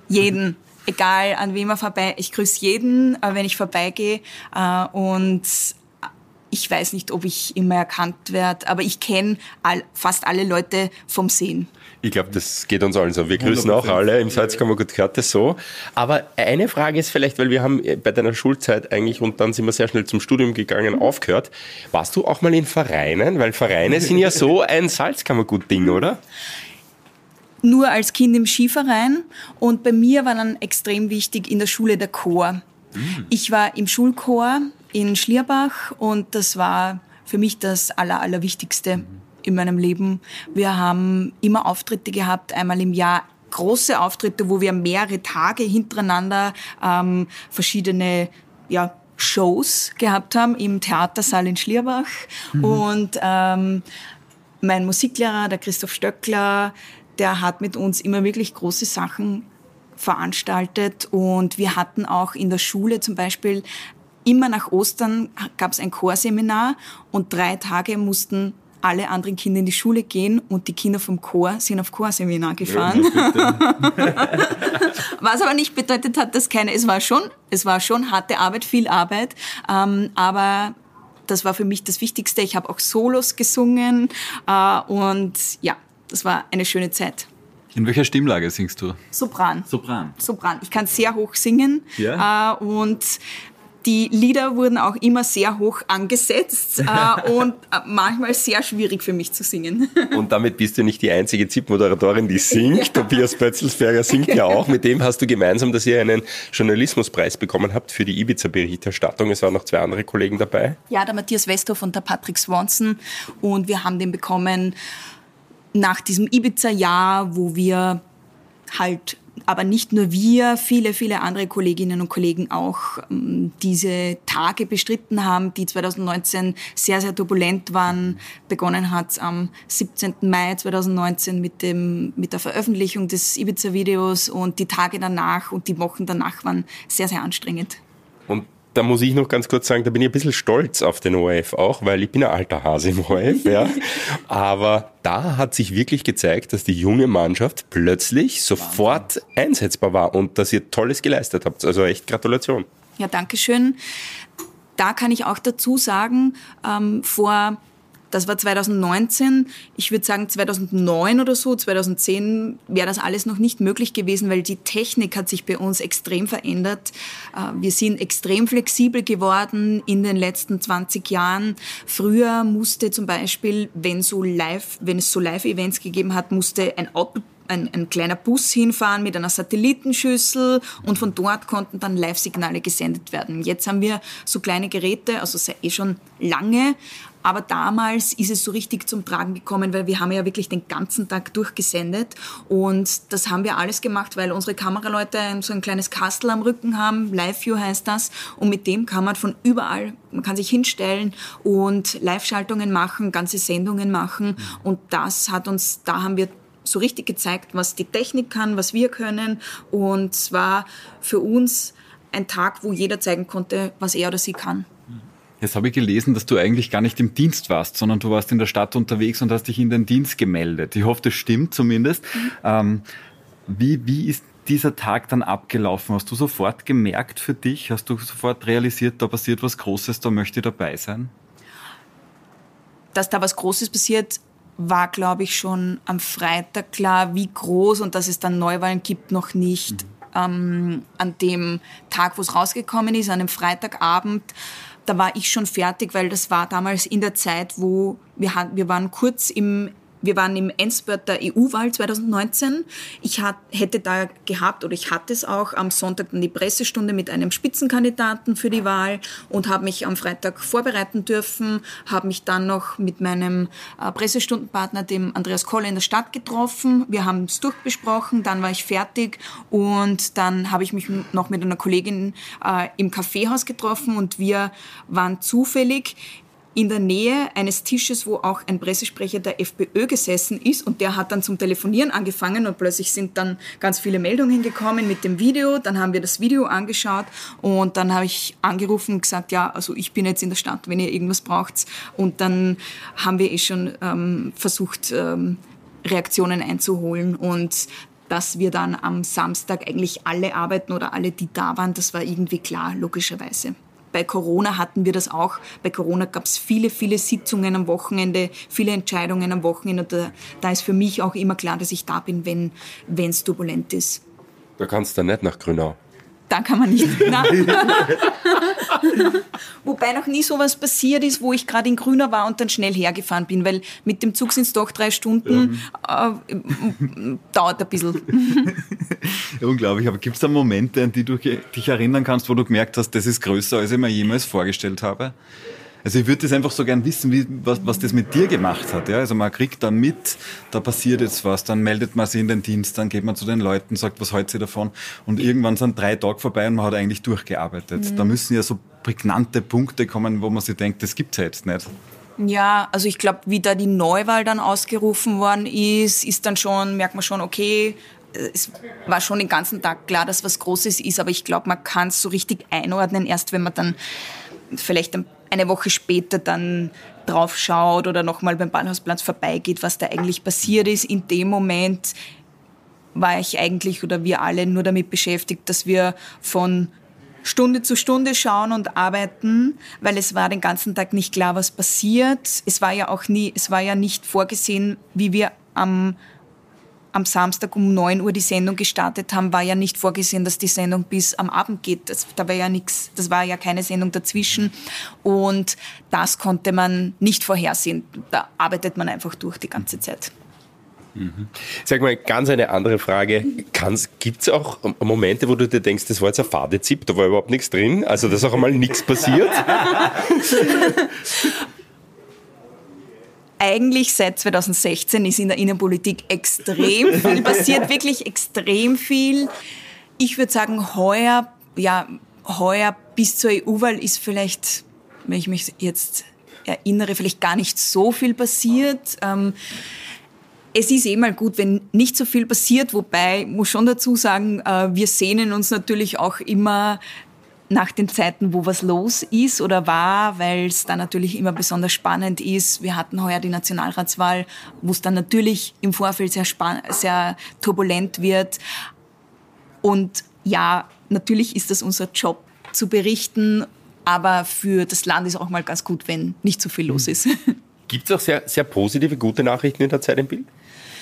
egal an wem man vorbei, ich grüße jeden, wenn ich vorbeigehe, und ich weiß nicht, ob ich immer erkannt werde, aber ich kenne fast alle Leute vom Sehen. Ich glaube, das geht uns allen so. Wir grüßen 100%. Auch alle. Im Salzkammergut gehört das so. Aber eine Frage ist vielleicht, weil wir haben bei deiner Schulzeit eigentlich, und dann sind wir sehr schnell zum Studium gegangen, aufgehört. Warst du auch mal in Vereinen? Weil Vereine sind ja so ein Salzkammergut-Ding, oder? Nur als Kind im Skiverein, und bei mir war dann extrem wichtig in der Schule der Chor. Ich war im Schulchor in Schlierbach, und das war für mich das Allerwichtigste in meinem Leben. Wir haben immer Auftritte gehabt, einmal im Jahr, große Auftritte, wo wir mehrere Tage hintereinander verschiedene Shows gehabt haben im Theatersaal in Schlierbach. Und mein Musiklehrer, der Christoph Stöckler, der hat mit uns immer wirklich große Sachen veranstaltet, und wir hatten auch in der Schule zum Beispiel immer nach Ostern gab es ein Chorseminar, und 3 Tage mussten alle anderen Kinder in die Schule gehen, und die Kinder vom Chor sind auf Chorseminar gefahren. Ja, was aber nicht bedeutet hat, dass es war schon harte Arbeit, viel Arbeit, aber das war für mich das Wichtigste. Ich habe auch Solos gesungen, und ja, das war eine schöne Zeit. In welcher Stimmlage singst du? Sopran. Ich kann sehr hoch singen, und die Lieder wurden auch immer sehr hoch angesetzt und manchmal sehr schwierig für mich zu singen. Und damit bist du nicht die einzige ZIP-Moderatorin, die singt. Ja. Tobias Pötzelsberger singt ja auch. Mit dem hast du gemeinsam, dass ihr einen Journalismuspreis bekommen habt für die Ibiza-Berichterstattung. Es waren noch 2 andere Kollegen dabei. Ja, der Matthias Westhoff und der Patrick Swanson. Und wir haben den bekommen nach diesem Ibiza-Jahr, wo wir halt, aber nicht nur wir, viele, viele andere Kolleginnen und Kollegen auch diese Tage bestritten haben, die 2019 sehr, sehr turbulent waren. Begonnen hat am 17. Mai 2019 mit der Veröffentlichung des Ibiza-Videos, und die Tage danach und die Wochen danach waren sehr, sehr anstrengend. Und da muss ich noch ganz kurz sagen, da bin ich ein bisschen stolz auf den ORF auch, weil ich bin ein alter Hase im ORF, ja. Aber da hat sich wirklich gezeigt, dass die junge Mannschaft plötzlich sofort einsetzbar war und dass ihr Tolles geleistet habt. Also echt Gratulation. Ja, danke schön. Da kann ich auch dazu sagen, das war 2019, ich würde sagen 2009 oder so, 2010 wäre das alles noch nicht möglich gewesen, weil die Technik hat sich bei uns extrem verändert. Wir sind extrem flexibel geworden in den letzten 20 Jahren. Früher musste zum Beispiel, wenn es so Live-Events gegeben hat, musste ein kleiner Bus hinfahren mit einer Satellitenschüssel, und von dort konnten dann Live-Signale gesendet werden. Jetzt haben wir so kleine Geräte, also schon lange, Aber damals ist es so richtig zum Tragen gekommen, weil wir haben ja wirklich den ganzen Tag durchgesendet und das haben wir alles gemacht, weil unsere Kameraleute so ein kleines Kastel am Rücken haben, Live-View heißt das, und mit dem kann man von überall, man kann sich hinstellen und Live-Schaltungen machen, ganze Sendungen machen und das hat uns, da haben wir so richtig gezeigt, was die Technik kann, was wir können und es war für uns ein Tag, wo jeder zeigen konnte, was er oder sie kann. Jetzt habe ich gelesen, dass du eigentlich gar nicht im Dienst warst, sondern du warst in der Stadt unterwegs und hast dich in den Dienst gemeldet. Ich hoffe, das stimmt zumindest. Wie ist dieser Tag dann abgelaufen? Hast du sofort gemerkt für dich? Hast du sofort realisiert, da passiert was Großes, da möchte ich dabei sein? Dass da was Großes passiert, war, glaube ich, schon am Freitag klar, wie groß und dass es dann Neuwahlen gibt, noch nicht. An dem Tag, wo es rausgekommen ist, an dem Freitagabend, da war ich schon fertig, weil das war damals in der Zeit, wo wir waren im Endspurt der EU-Wahl 2019. Ich hatte da gehabt, oder ich hatte es auch, am Sonntag dann die Pressestunde mit einem Spitzenkandidaten für die Wahl und habe mich am Freitag vorbereiten dürfen, habe mich dann noch mit meinem Pressestundenpartner, dem Andreas Koller, in der Stadt getroffen. Wir haben es durchbesprochen, dann war ich fertig und dann habe ich mich noch mit einer Kollegin im Kaffeehaus getroffen und wir waren zufällig in der Nähe eines Tisches, wo auch ein Pressesprecher der FPÖ gesessen ist und der hat dann zum Telefonieren angefangen und plötzlich sind dann ganz viele Meldungen gekommen mit dem Video, dann haben wir das Video angeschaut und dann habe ich angerufen und gesagt, ja, also ich bin jetzt in der Stadt, wenn ihr irgendwas braucht und dann haben wir schon versucht, Reaktionen einzuholen und dass wir dann am Samstag eigentlich alle arbeiten oder alle, die da waren, das war irgendwie klar, logischerweise. Bei Corona hatten wir das auch. Bei Corona gab es viele, viele Sitzungen am Wochenende, viele Entscheidungen am Wochenende. Und da ist für mich auch immer klar, dass ich da bin, wenn es turbulent ist. Da kannst du nicht nach Grünau. Da kann man nicht. Wobei noch nie sowas passiert ist, wo ich gerade in Grünau war und dann schnell hergefahren bin, weil mit dem Zug sind es doch 3 Stunden, dauert ein bisschen. Unglaublich, aber gibt es da Momente, an die du dich erinnern kannst, wo du gemerkt hast, das ist größer, als ich mir jemals vorgestellt habe? Also ich würde das einfach so gern wissen, was das mit dir gemacht hat. Ja? Also man kriegt dann mit, da passiert jetzt was, dann meldet man sich in den Dienst, dann geht man zu den Leuten, sagt, was haltet ihr davon? Und irgendwann sind 3 Tage vorbei und man hat eigentlich durchgearbeitet. Da müssen ja so prägnante Punkte kommen, wo man sich denkt, das gibt's ja jetzt nicht. Ja, also ich glaube, wie da die Neuwahl dann ausgerufen worden ist dann schon, merkt man schon, okay, es war schon den ganzen Tag klar, dass was Großes ist, aber ich glaube, man kann es so richtig einordnen, erst wenn man dann vielleicht eine Woche später dann drauf schaut oder nochmal beim Bahnhofsplatz vorbeigeht, was da eigentlich passiert ist. In dem Moment war ich eigentlich oder wir alle nur damit beschäftigt, dass wir von Stunde zu Stunde schauen und arbeiten, weil es war den ganzen Tag nicht klar, was passiert. Es war ja nicht vorgesehen, wie wir am Samstag um 9 Uhr die Sendung gestartet haben, war ja nicht vorgesehen, dass die Sendung bis am Abend geht. Da war ja nichts, das war ja keine Sendung dazwischen. Und das konnte man nicht vorhersehen. Da arbeitet man einfach durch die ganze Zeit. Sag mal, ganz eine andere Frage. Gibt es auch Momente, wo du dir denkst, das war jetzt ein Fadezip, da war überhaupt nichts drin? Also, dass auch einmal nichts passiert? Eigentlich seit 2016 ist in der Innenpolitik extrem viel passiert, wirklich extrem viel. Ich würde sagen, heuer bis zur EU-Wahl ist vielleicht, wenn ich mich jetzt erinnere, vielleicht gar nicht so viel passiert. Es ist mal gut, wenn nicht so viel passiert, wobei, ich muss schon dazu sagen, wir sehnen uns natürlich auch immer nach den Zeiten, wo was los ist oder war, weil es dann natürlich immer besonders spannend ist. Wir hatten heuer die Nationalratswahl, wo es dann natürlich im Vorfeld sehr turbulent wird. Und ja, natürlich ist das unser Job zu berichten, aber für das Land ist auch mal ganz gut, wenn nicht so viel los ist. Gibt es auch sehr, sehr positive, gute Nachrichten in der Zeit im Bild?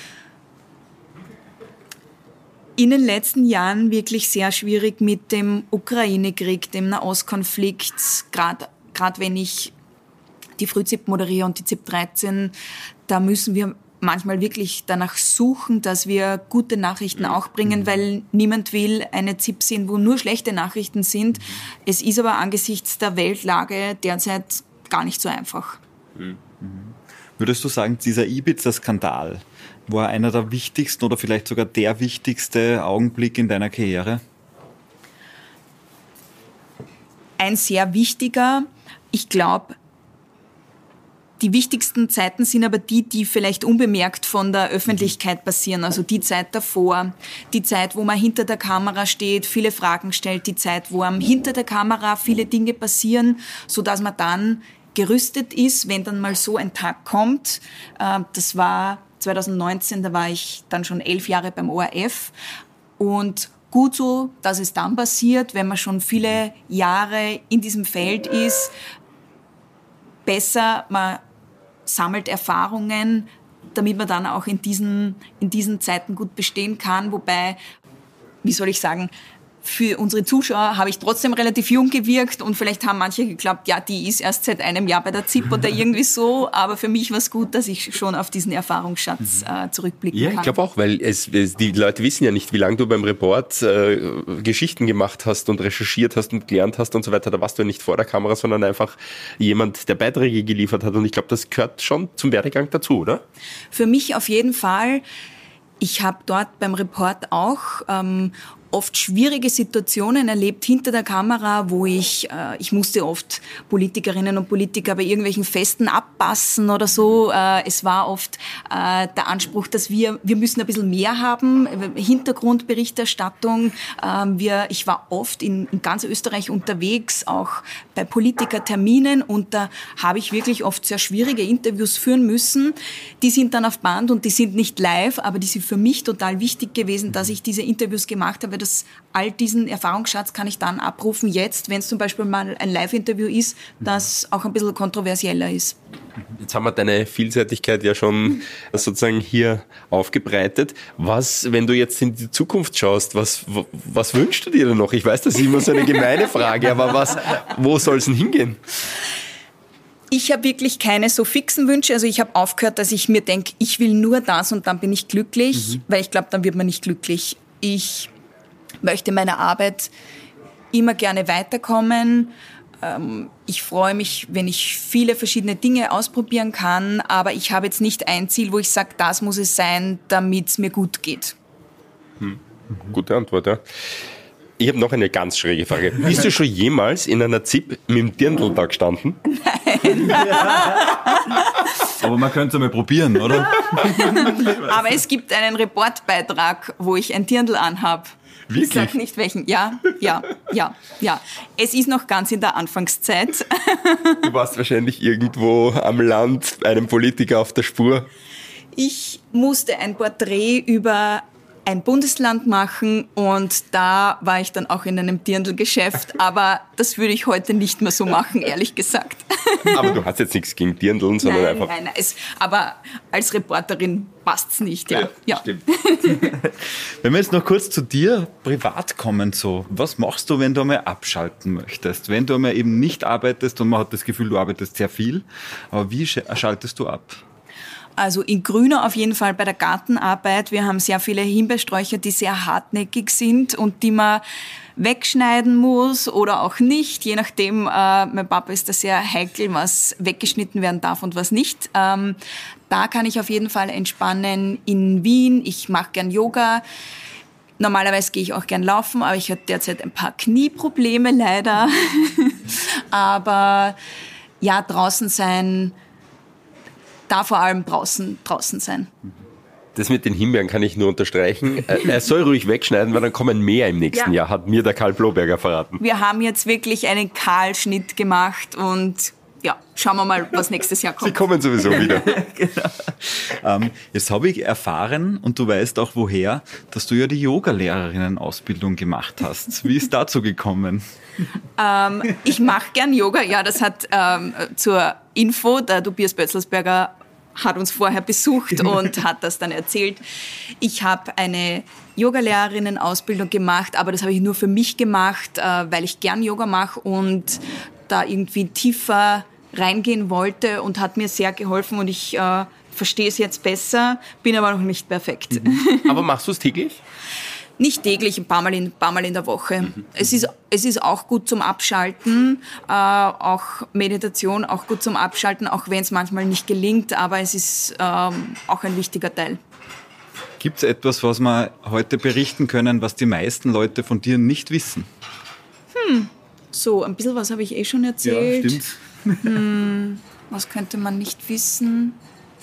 In den letzten Jahren wirklich sehr schwierig mit dem Ukraine-Krieg, dem Nahostkonflikt, gerade wenn ich die Frühzip moderiere und die ZIP 13, da müssen wir manchmal wirklich danach suchen, dass wir gute Nachrichten auch bringen, weil niemand will eine ZIP sehen, wo nur schlechte Nachrichten sind. Es ist aber angesichts der Weltlage derzeit gar nicht so einfach. Würdest du sagen, dieser Ibiza-Skandal war einer der wichtigsten oder vielleicht sogar der wichtigste Augenblick in deiner Karriere? Ein sehr wichtiger. Ich glaube, die wichtigsten Zeiten sind aber die vielleicht unbemerkt von der Öffentlichkeit passieren. Also die Zeit davor, die Zeit, wo man hinter der Kamera steht, viele Fragen stellt, die Zeit, wo hinter der Kamera viele Dinge passieren, sodass man dann gerüstet ist, wenn dann mal so ein Tag kommt. Das war 2019, da war ich dann schon 11 Jahre beim ORF. Und gut so, dass es dann passiert, wenn man schon viele Jahre in diesem Feld ist. Besser, man sammelt Erfahrungen, damit man dann auch in diesen Zeiten gut bestehen kann. Wobei, wie soll ich sagen, für unsere Zuschauer habe ich trotzdem relativ jung gewirkt und vielleicht haben manche geglaubt, ja, die ist erst seit einem Jahr bei der ZIP oder irgendwie so. Aber für mich war es gut, dass ich schon auf diesen Erfahrungsschatz zurückblicken kann. Ja, ich glaube auch, weil die Leute wissen ja nicht, wie lange du beim Report Geschichten gemacht hast und recherchiert hast und gelernt hast und so weiter. Da warst du ja nicht vor der Kamera, sondern einfach jemand, der Beiträge geliefert hat. Und ich glaube, das gehört schon zum Werdegang dazu, oder? Für mich auf jeden Fall. Ich habe dort beim Report auch oft schwierige Situationen erlebt hinter der Kamera, wo ich musste oft Politikerinnen und Politiker bei irgendwelchen Festen abpassen oder so. Es war oft der Anspruch, dass wir müssen ein bisschen mehr haben, Hintergrundberichterstattung. Ich war oft in ganz Österreich unterwegs, auch bei Politikerterminen, und da habe ich wirklich oft sehr schwierige Interviews führen müssen. Die sind dann auf Band und die sind nicht live, aber die sind für mich total wichtig gewesen, dass ich diese Interviews gemacht habe. All diesen Erfahrungsschatz kann ich dann abrufen jetzt, wenn es zum Beispiel mal ein Live-Interview ist, das auch ein bisschen kontroversieller ist. Jetzt haben wir deine Vielseitigkeit ja schon sozusagen hier aufgebreitet. Wenn du jetzt in die Zukunft schaust, was wünschst du dir denn noch? Ich weiß, das ist immer so eine gemeine Frage, aber wo soll es denn hingehen? Ich habe wirklich keine so fixen Wünsche. Also ich habe aufgehört, dass ich mir denke, ich will nur das und dann bin ich glücklich, weil ich glaube, dann wird man nicht glücklich. Ich möchte in meiner Arbeit immer gerne weiterkommen. Ich freue mich, wenn ich viele verschiedene Dinge ausprobieren kann, aber ich habe jetzt nicht ein Ziel, wo ich sage, das muss es sein, damit es mir gut geht. Gute Antwort, ja. Ich habe noch eine ganz schräge Frage. Bist du schon jemals in einer ZIP mit dem Dirndl da gestanden? Nein. Aber man könnte es mal probieren, oder? Aber es gibt einen Reportbeitrag, wo ich ein Dirndl anhab. Wirklich? Ich sag nicht welchen. Ja. Es ist noch ganz in der Anfangszeit. Du warst wahrscheinlich irgendwo am Land, einem Politiker auf der Spur. Ich musste ein Porträt über ein Bundesland machen und da war ich dann auch in einem Dirndl-Geschäft, aber das würde ich heute nicht mehr so machen, ehrlich gesagt. Aber du hast jetzt nichts gegen Dirndln, sondern einfach... Nein, aber als Reporterin passt's nicht, ja. Stimmt. Wenn wir jetzt noch kurz zu dir privat kommen, so, was machst du, wenn du einmal abschalten möchtest? Wenn du einmal eben nicht arbeitest und man hat das Gefühl, du arbeitest sehr viel, aber wie schaltest du ab? Also in Grünau auf jeden Fall bei der Gartenarbeit. Wir haben sehr viele Himbeersträucher, die sehr hartnäckig sind und die man wegschneiden muss oder auch nicht, je nachdem. Mein Papa ist da sehr heikel, was weggeschnitten werden darf und was nicht. Da kann ich auf jeden Fall entspannen. In Wien, ich mache gern Yoga. Normalerweise gehe ich auch gern laufen, aber ich habe derzeit ein paar Knieprobleme leider. Aber ja, draußen sein, da vor allem draußen sein. Das mit den Himbeeren kann ich nur unterstreichen. Er soll ruhig wegschneiden, weil dann kommen mehr im nächsten Jahr, hat mir der Karl Bloberger verraten. Wir haben jetzt wirklich einen Kahlschnitt gemacht und ja, schauen wir mal, was nächstes Jahr kommt. Sie kommen sowieso wieder. Genau. Jetzt habe ich erfahren, und du weißt auch woher, dass du ja die Yoga-Lehrerinnen-Ausbildung gemacht hast. Wie ist dazu gekommen? Ich mache gern Yoga. Ja, das hat zur Info, der Tobias Bötzelsberger hat uns vorher besucht und hat das dann erzählt. Ich habe eine Yoga-Lehrerinnen-Ausbildung gemacht, aber das habe ich nur für mich gemacht, weil ich gern Yoga mache und da irgendwie tiefer reingehen wollte und hat mir sehr geholfen und ich verstehe es jetzt besser, bin aber noch nicht perfekt. Aber machst du es täglich? Nicht täglich, ein paar Mal in der Woche. Es ist auch gut zum Abschalten, auch Meditation auch gut zum Abschalten, auch wenn es manchmal nicht gelingt, aber es ist auch ein wichtiger Teil. Gibt es etwas, was wir heute berichten können, was die meisten Leute von dir nicht wissen? So, ein bisschen was habe ich schon erzählt. Ja, stimmt. Was könnte man nicht wissen?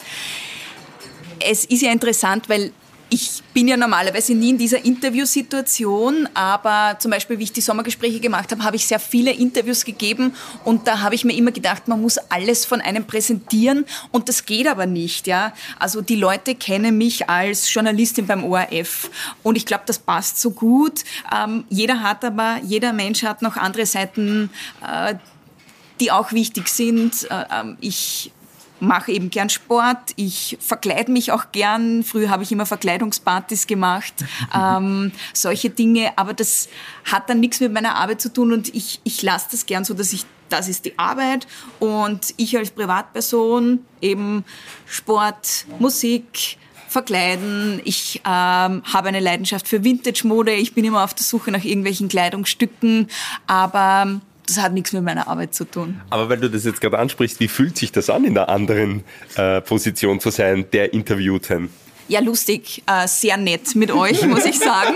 Es ist ja interessant, weil ich bin ja normalerweise nie in dieser Interviewsituation, aber zum Beispiel, wie ich die Sommergespräche gemacht habe, habe ich sehr viele Interviews gegeben und da habe ich mir immer gedacht, man muss alles von einem präsentieren und das geht aber nicht. Ja? Also die Leute kennen mich als Journalistin beim ORF und ich glaube, das passt so gut. Jeder Mensch hat noch andere Seiten, die auch wichtig sind. Ich mache eben gern Sport, ich verkleide mich auch gern. Früher habe ich immer Verkleidungspartys gemacht, solche Dinge. Aber das hat dann nichts mit meiner Arbeit zu tun und ich lasse das gern so, das ist die Arbeit und ich als Privatperson eben Sport, Musik, Verkleiden. Ich habe eine Leidenschaft für Vintage-Mode. Ich bin immer auf der Suche nach irgendwelchen Kleidungsstücken, aber das hat nichts mit meiner Arbeit zu tun. Aber weil du das jetzt gerade ansprichst, wie fühlt sich das an, in einer anderen Position zu sein, der Interviewten? Ja, lustig, sehr nett mit euch, muss ich sagen.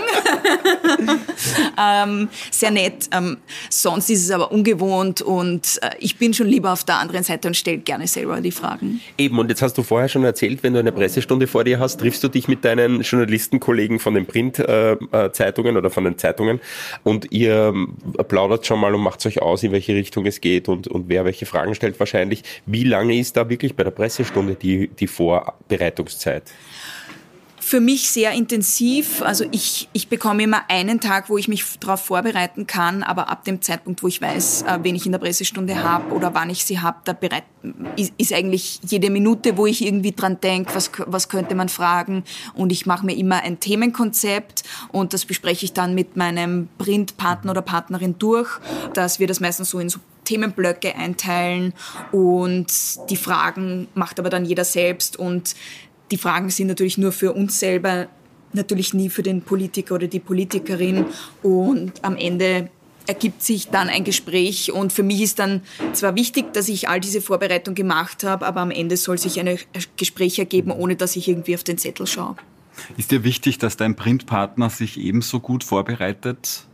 Sehr nett. Sonst ist es aber ungewohnt und ich bin schon lieber auf der anderen Seite und stelle gerne selber die Fragen. Eben, und jetzt hast du vorher schon erzählt, wenn du eine Pressestunde vor dir hast, triffst du dich mit deinen Journalistenkollegen von den Print-Zeitungen oder von den Zeitungen und ihr plaudert schon mal und macht euch aus, in welche Richtung es geht und wer welche Fragen stellt wahrscheinlich. Wie lange ist da wirklich bei der Pressestunde die Vorbereitungszeit? Für mich sehr intensiv. Also ich bekomme immer einen Tag, wo ich mich darauf vorbereiten kann, aber ab dem Zeitpunkt, wo ich weiß, wen ich in der Pressestunde habe oder wann ich sie habe, da ist eigentlich jede Minute, wo ich irgendwie dran denke, was könnte man fragen. Und ich mache mir immer ein Themenkonzept und das bespreche ich dann mit meinem Printpartner oder Partnerin durch, dass wir das meistens so in so Themenblöcke einteilen und die Fragen macht aber dann jeder selbst und die Fragen sind natürlich nur für uns selber, natürlich nie für den Politiker oder die Politikerin. Und am Ende ergibt sich dann ein Gespräch. Und für mich ist dann zwar wichtig, dass ich all diese Vorbereitung gemacht habe, aber am Ende soll sich ein Gespräch ergeben, ohne dass ich irgendwie auf den Zettel schaue. Ist dir wichtig, dass dein Printpartner sich ebenso gut vorbereitet?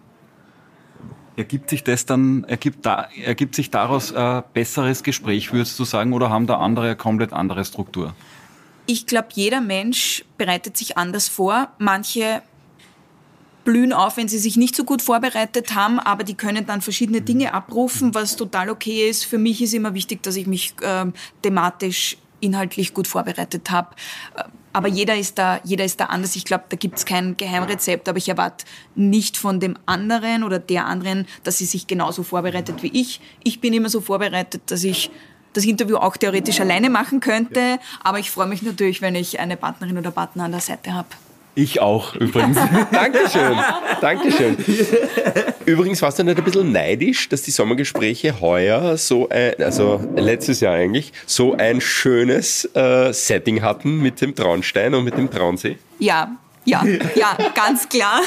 Ergibt sich daraus ein besseres Gespräch, würdest du sagen, oder haben da andere eine komplett andere Struktur? Ich glaube, jeder Mensch bereitet sich anders vor. Manche blühen auf, wenn sie sich nicht so gut vorbereitet haben, aber die können dann verschiedene Dinge abrufen, was total okay ist. Für mich ist immer wichtig, dass ich mich thematisch, inhaltlich gut vorbereitet habe. Aber jeder ist da anders. Ich glaube, da gibt's kein Geheimrezept, aber ich erwarte nicht von dem anderen oder der anderen, dass sie sich genauso vorbereitet wie ich. Ich bin immer so vorbereitet, dass ich das Interview auch theoretisch alleine machen könnte, aber ich freue mich natürlich, wenn ich eine Partnerin oder Partner an der Seite habe. Ich auch, übrigens. Dankeschön. Übrigens warst du nicht ein bisschen neidisch, dass die Sommergespräche heuer also letztes Jahr eigentlich, so ein schönes Setting hatten mit dem Traunstein und mit dem Traunsee? Ja, ganz klar.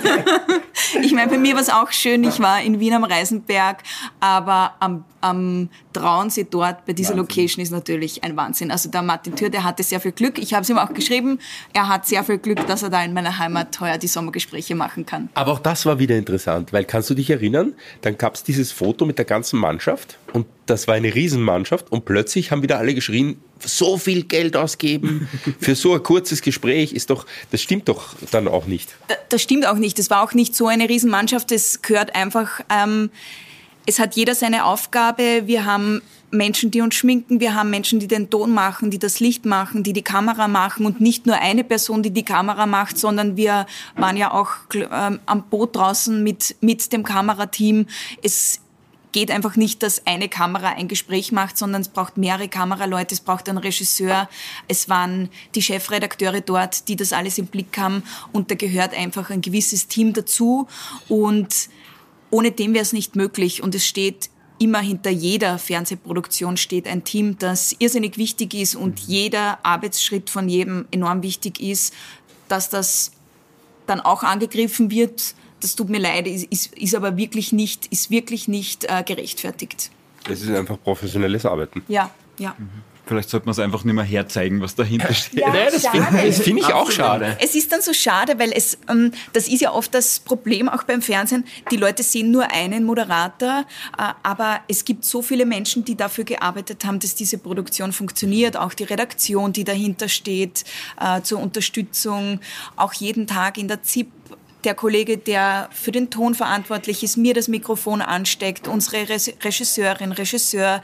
Ich meine, bei mir war es auch schön, ich war in Wien am Reisenberg, aber am Traunsee dort bei dieser Location ist natürlich ein Wahnsinn. Also der Martin Thür, der hatte sehr viel Glück. Ich habe es ihm auch geschrieben, er hat sehr viel Glück, dass er da in meiner Heimat heuer die Sommergespräche machen kann. Aber auch das war wieder interessant, weil kannst du dich erinnern, dann gab es dieses Foto mit der ganzen Mannschaft und das war eine Riesenmannschaft und plötzlich haben wieder alle geschrien, so viel Geld ausgeben für so ein kurzes Gespräch das stimmt doch dann auch nicht. Das stimmt auch nicht. Das war auch nicht so eine Riesenmannschaft. Es gehört einfach, es hat jeder seine Aufgabe. Wir haben Menschen, die uns schminken. Wir haben Menschen, die den Ton machen, die das Licht machen, die die Kamera machen und nicht nur eine Person, die die Kamera macht, sondern wir waren ja auch am Boot draußen mit dem Kamerateam. Es geht einfach nicht, dass eine Kamera ein Gespräch macht, sondern es braucht mehrere Kameraleute, es braucht einen Regisseur. Es waren die Chefredakteure dort, die das alles im Blick haben und da gehört einfach ein gewisses Team dazu und ohne dem wäre es nicht möglich und es steht immer hinter jeder Fernsehproduktion steht ein Team, das irrsinnig wichtig ist und jeder Arbeitsschritt von jedem enorm wichtig ist, dass das dann auch angegriffen wird, das tut mir leid, ist aber wirklich nicht gerechtfertigt. Es ist einfach professionelles Arbeiten. Ja. Vielleicht sollte man es einfach nicht mehr herzeigen, was dahinter steht. Ja, das finde ich auch schade. Es ist dann so schade, weil das ist ja oft das Problem auch beim Fernsehen. Die Leute sehen nur einen Moderator, aber es gibt so viele Menschen, die dafür gearbeitet haben, dass diese Produktion funktioniert. Auch die Redaktion, die dahinter steht, zur Unterstützung. Auch jeden Tag in der ZIP. Der Kollege, der für den Ton verantwortlich ist, mir das Mikrofon ansteckt, unsere Regisseurin, Regisseur,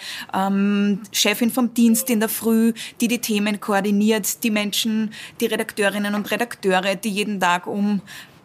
Chefin vom Dienst in der Früh, die Themen koordiniert, die Menschen, die Redakteurinnen und Redakteure, die jeden Tag um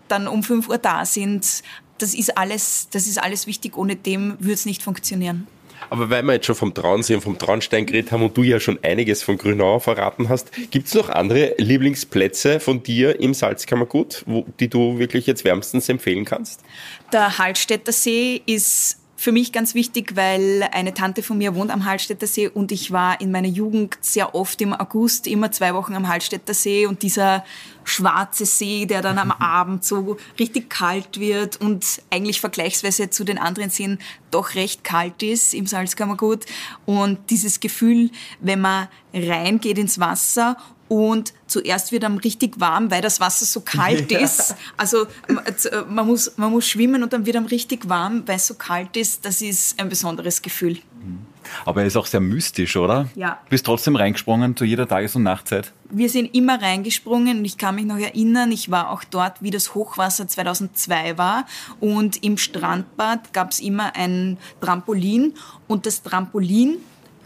5 Uhr da sind. Das ist alles wichtig. Ohne dem würde es nicht funktionieren. Aber weil wir jetzt schon vom Traunsee und vom Traunstein geredet haben und du ja schon einiges von Grünau verraten hast, gibt es noch andere Lieblingsplätze von dir im Salzkammergut, die du wirklich jetzt wärmstens empfehlen kannst? Der Hallstätter See ist für mich ganz wichtig, weil eine Tante von mir wohnt am Hallstätter See und ich war in meiner Jugend sehr oft im August immer 2 Wochen am Hallstätter See und dieser schwarze See, der dann am Abend so richtig kalt wird und eigentlich vergleichsweise zu den anderen Seen doch recht kalt ist im Salzkammergut und dieses Gefühl, wenn man reingeht ins Wasser und zuerst wird einem richtig warm, weil das Wasser so kalt ist. Also man muss schwimmen und dann wird einem richtig warm, weil es so kalt ist. Das ist ein besonderes Gefühl. Aber er ist auch sehr mystisch, oder? Ja. Bist trotzdem reingesprungen zu jeder Tages- und Nachtzeit? Wir sind immer reingesprungen und ich kann mich noch erinnern, ich war auch dort, wie das Hochwasser 2002 war und im Strandbad gab es immer ein Trampolin und das Trampolin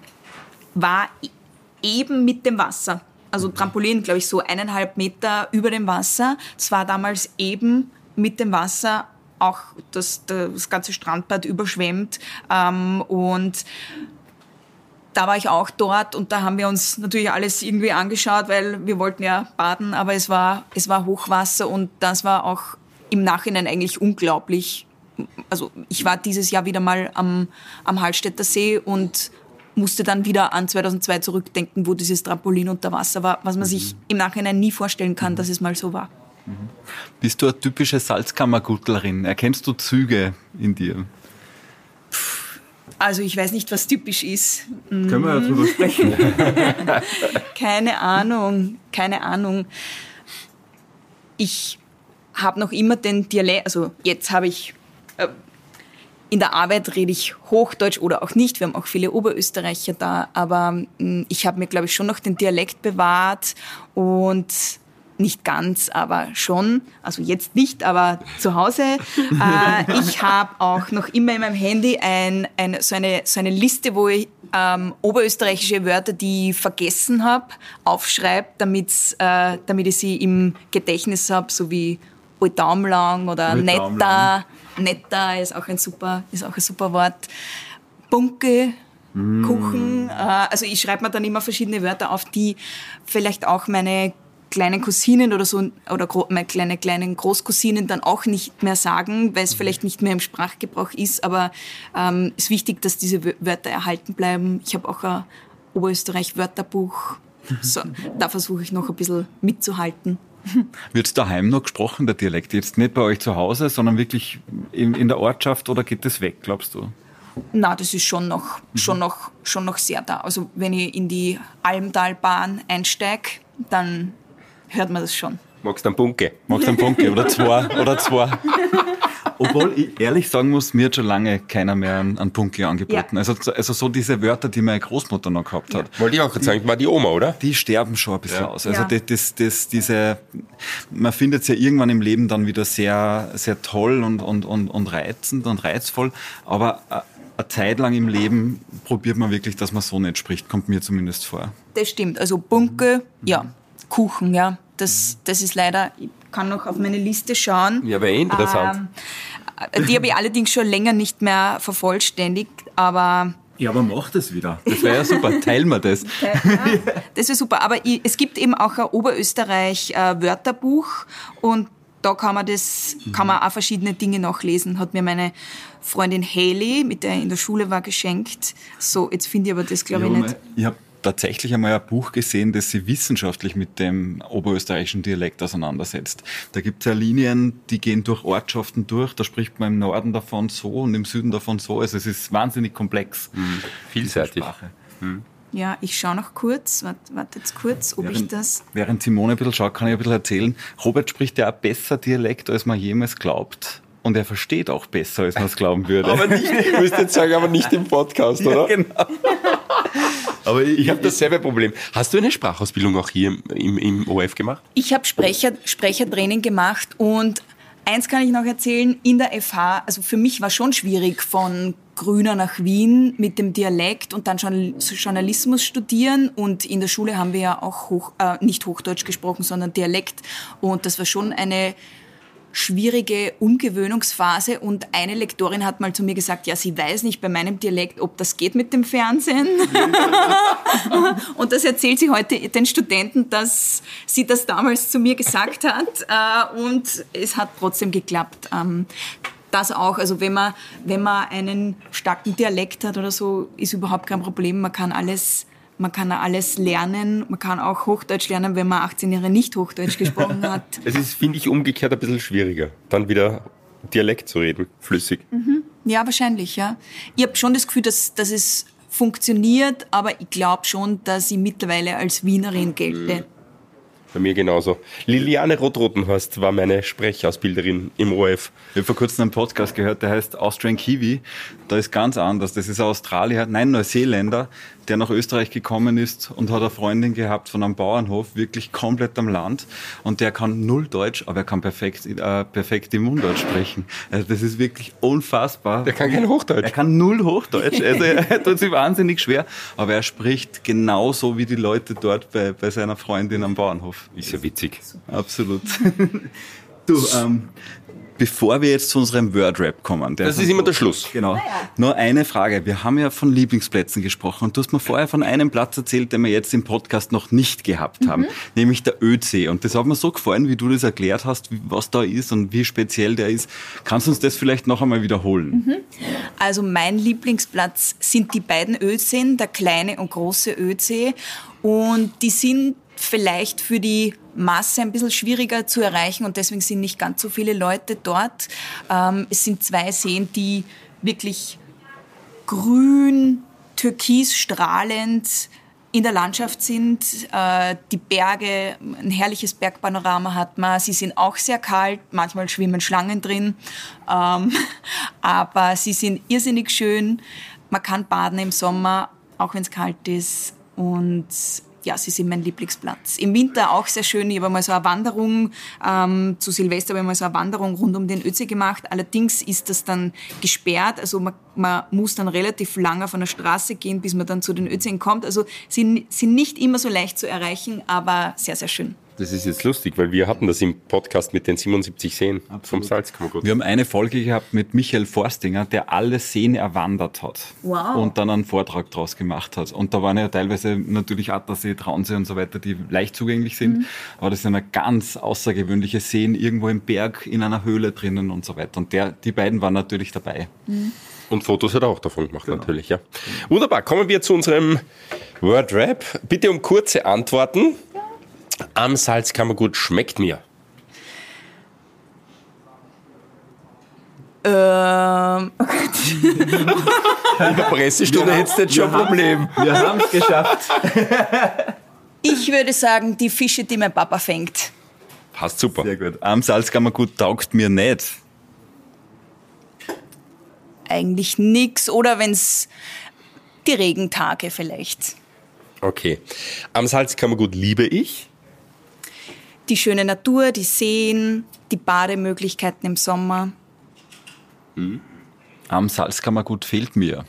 war eben mit dem Wasser. Also Trampolin, glaube ich, so 1,5 Meter über dem Wasser. Das war damals eben mit dem Wasser auch das ganze Strandbad überschwemmt. Und da war ich auch dort und da haben wir uns natürlich alles irgendwie angeschaut, weil wir wollten ja baden, aber es war Hochwasser und das war auch im Nachhinein eigentlich unglaublich. Also ich war dieses Jahr wieder mal am Hallstätter See und musste dann wieder an 2002 zurückdenken, wo dieses Trampolin unter Wasser war, was man sich im Nachhinein nie vorstellen kann, dass es mal so war. Bist du eine typische Salzkammergutlerin? Erkennst du Züge in dir? Also ich weiß nicht, was typisch ist. Können wir ja drüber sprechen. Keine Ahnung. Ich habe noch immer den Dialekt, also jetzt habe ich... In der Arbeit rede ich Hochdeutsch oder auch nicht. Wir haben auch viele Oberösterreicher da. Aber ich habe mir, glaube ich, schon noch den Dialekt bewahrt. Und nicht ganz, aber schon. Also jetzt nicht, aber zu Hause. Ich habe auch noch immer in meinem Handy so eine Liste, wo ich oberösterreichische Wörter, die ich vergessen habe, aufschreibe, damit ich sie im Gedächtnis habe, so wie Daumlang oder Netter. Netter ist auch ein super Wort. Bunke, Kuchen. Also ich schreibe mir dann immer verschiedene Wörter auf, die vielleicht auch meine kleinen Cousinen oder so oder meine kleinen Großcousinen dann auch nicht mehr sagen, weil es vielleicht nicht mehr im Sprachgebrauch ist. Aber es ist wichtig, dass diese Wörter erhalten bleiben. Ich habe auch ein Oberösterreich-Wörterbuch. So, da versuche ich noch ein bisschen mitzuhalten. Wird daheim noch gesprochen, der Dialekt? Jetzt nicht bei euch zu Hause, sondern wirklich in der Ortschaft oder geht das weg, glaubst du? Na, das ist schon noch sehr da. Also wenn ich in die Almtalbahn einsteige, dann hört man das schon. Magst du einen Bunke? Oder zwei. Obwohl ich ehrlich sagen muss, mir hat schon lange keiner mehr einen Bunke angeboten. Ja. Also so diese Wörter, die meine Großmutter noch gehabt hat. Wollte ich auch gerade sagen, war die Oma, oder? Die sterben schon ein bisschen aus. Also man findet es ja irgendwann im Leben dann wieder sehr, sehr toll und reizend und reizvoll. Aber eine Zeit lang im Leben probiert man wirklich, dass man so nicht spricht. Kommt mir zumindest vor. Das stimmt. Also Bunke, ja. Kuchen, ja. Das ist leider, ich kann noch auf meine Liste schauen. Ja, wäre interessant. Die habe ich allerdings schon länger nicht mehr vervollständigt, aber... Ja, aber mach das wieder. Das wäre ja super. Teilen wir das. Ja, das wäre super. Aber es gibt eben auch ein Oberösterreich-Wörterbuch und da kann man auch verschiedene Dinge nachlesen. Hat mir meine Freundin Hayley, mit der ich in der Schule war, geschenkt. So, jetzt finde ich aber das, glaube ich, nicht. tatsächlich einmal ein Buch gesehen, das sich wissenschaftlich mit dem oberösterreichischen Dialekt auseinandersetzt. Da gibt es ja Linien, die gehen durch Ortschaften durch, da spricht man im Norden davon so und im Süden davon so. Also es ist wahnsinnig komplex. Vielseitig. Ja, ich schaue noch kurz, warte jetzt kurz, ob ich das... Während Simone ein bisschen schaut, kann ich ein bisschen erzählen. Robert spricht ja auch besser Dialekt, als man jemals glaubt. Und er versteht auch besser, als man es glauben würde. Aber nicht, ich müsste jetzt sagen, aber nicht im Podcast, oder? Ja, genau. Aber ich habe dasselbe Problem. Hast du eine Sprachausbildung auch hier im ORF gemacht? Ich habe Sprechertraining gemacht und eins kann ich noch erzählen, in der FH, also für mich war schon schwierig, von Grüner nach Wien mit dem Dialekt und dann Journalismus studieren, und in der Schule haben wir ja auch nicht Hochdeutsch gesprochen, sondern Dialekt, und das war schon eine schwierige Umgewöhnungsphase, und eine Lektorin hat mal zu mir gesagt, ja, sie weiß nicht bei meinem Dialekt, ob das geht mit dem Fernsehen. Und das erzählt sie heute den Studenten, dass sie das damals zu mir gesagt hat, und es hat trotzdem geklappt. Das auch, also wenn man einen starken Dialekt hat oder so, ist überhaupt kein Problem, man kann alles lernen. Man kann auch Hochdeutsch lernen, wenn man 18 Jahre nicht Hochdeutsch gesprochen hat. Es ist, finde ich, umgekehrt ein bisschen schwieriger, dann wieder Dialekt zu reden, flüssig. Ja, wahrscheinlich, ja. Ich habe schon das Gefühl, dass es funktioniert, aber ich glaube schon, dass ich mittlerweile als Wienerin gelte. Bei mir genauso. Liliane Roth-Rotenhorst war meine Sprechausbilderin im ORF. Ich habe vor kurzem einen Podcast gehört, der heißt Austrian Kiwi. Da ist ganz anders. Das ist ein Australier, Neuseeländer, der nach Österreich gekommen ist und hat eine Freundin gehabt von einem Bauernhof, wirklich komplett am Land. Und der kann null Deutsch, aber er kann perfekt im Munddeutsch sprechen. Also das ist wirklich unfassbar. Der kann kein Hochdeutsch. Er kann null Hochdeutsch. Also er tut sich wahnsinnig schwer. Aber er spricht genauso wie die Leute dort bei seiner Freundin am Bauernhof. Ist ja witzig. Absolut. Du, bevor wir jetzt zu unserem Word-Rap kommen. Das ist immer der Schluss. Genau. Nur eine Frage. Wir haben ja von Lieblingsplätzen gesprochen und du hast mir vorher von einem Platz erzählt, den wir jetzt im Podcast noch nicht gehabt haben, nämlich der Ödsee. Und das hat mir so gefallen, wie du das erklärt hast, was da ist und wie speziell der ist. Kannst du uns das vielleicht noch einmal wiederholen? Also mein Lieblingsplatz sind die beiden Ödseen, der kleine und große Ödsee. Und die sind vielleicht für die Masse ein bisschen schwieriger zu erreichen und deswegen sind nicht ganz so viele Leute dort. Es sind zwei Seen, die wirklich grün, türkis strahlend in der Landschaft sind. Die Berge, ein herrliches Bergpanorama hat man. Sie sind auch sehr kalt, manchmal schwimmen Schlangen drin, aber sie sind irrsinnig schön. Man kann baden im Sommer, auch wenn es kalt ist, und ja, sie sind mein Lieblingsplatz. Im Winter auch sehr schön. Ich habe einmal so eine Wanderung, zu Silvester habe ich mal so eine Wanderung rund um den Ödsee gemacht. Allerdings ist das dann gesperrt. Also man muss dann relativ lange von der Straße gehen, bis man dann zu den Ödseen kommt. Also sie sind nicht immer so leicht zu erreichen, aber sehr, sehr schön. Das ist jetzt lustig, weil wir hatten das im Podcast mit den 77 Seen vom Salzkammergut. Wir haben eine Folge gehabt mit Michael Forstinger, der alle Seen erwandert hat. Wow. Und dann einen Vortrag draus gemacht hat. Und da waren ja teilweise natürlich Attersee, Traunsee und so weiter, die leicht zugänglich sind. Aber das sind ja ganz außergewöhnliche Seen, irgendwo im Berg, in einer Höhle drinnen und so weiter. Und die beiden waren natürlich dabei. Und Fotos hat er auch davon gemacht, natürlich, ja. Wunderbar, kommen wir zu unserem Word-Rap. Bitte um kurze Antworten. Am Salzkammergut schmeckt mir. Oh Gott. In der Pressestunde hättest du jetzt schon ein Problem. Wir haben es geschafft. Ich würde sagen, die Fische, die mein Papa fängt. Passt super. Sehr gut. Am Salzkammergut taugt mir nicht. Eigentlich nix. Oder wenn's die Regentage vielleicht. Okay. Am Salzkammergut liebe ich. Die schöne Natur, die Seen, die Bademöglichkeiten im Sommer. Am Salzkammergut fehlt mir.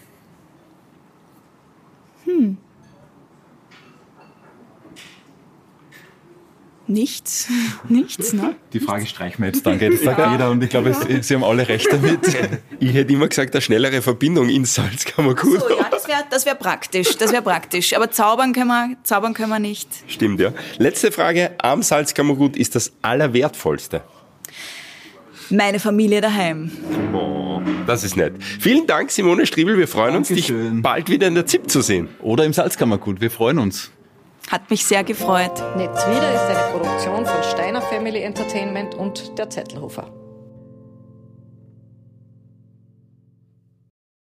Nichts. Nichts, ne? Die Frage streichen wir jetzt, danke. Das sagt jeder und ich glaube, Sie haben alle recht damit. Ich hätte immer gesagt, eine schnellere Verbindung ins Salzkammergut. So, ja, das wär praktisch. Das wäre praktisch. Aber zaubern können wir nicht. Stimmt, ja. Letzte Frage. Am Salzkammergut ist das Allerwertvollste. Meine Familie daheim. Oh. Das ist nett. Vielen Dank, Simone Striebel. Wir freuen uns, dich Dankeschön. bald wieder in der ZIP zu sehen. Oder im Salzkammergut. Wir freuen uns. Hat mich sehr gefreut. Netz wieder ist eine Produktion von Steiner Family Entertainment und der Zettelhofer.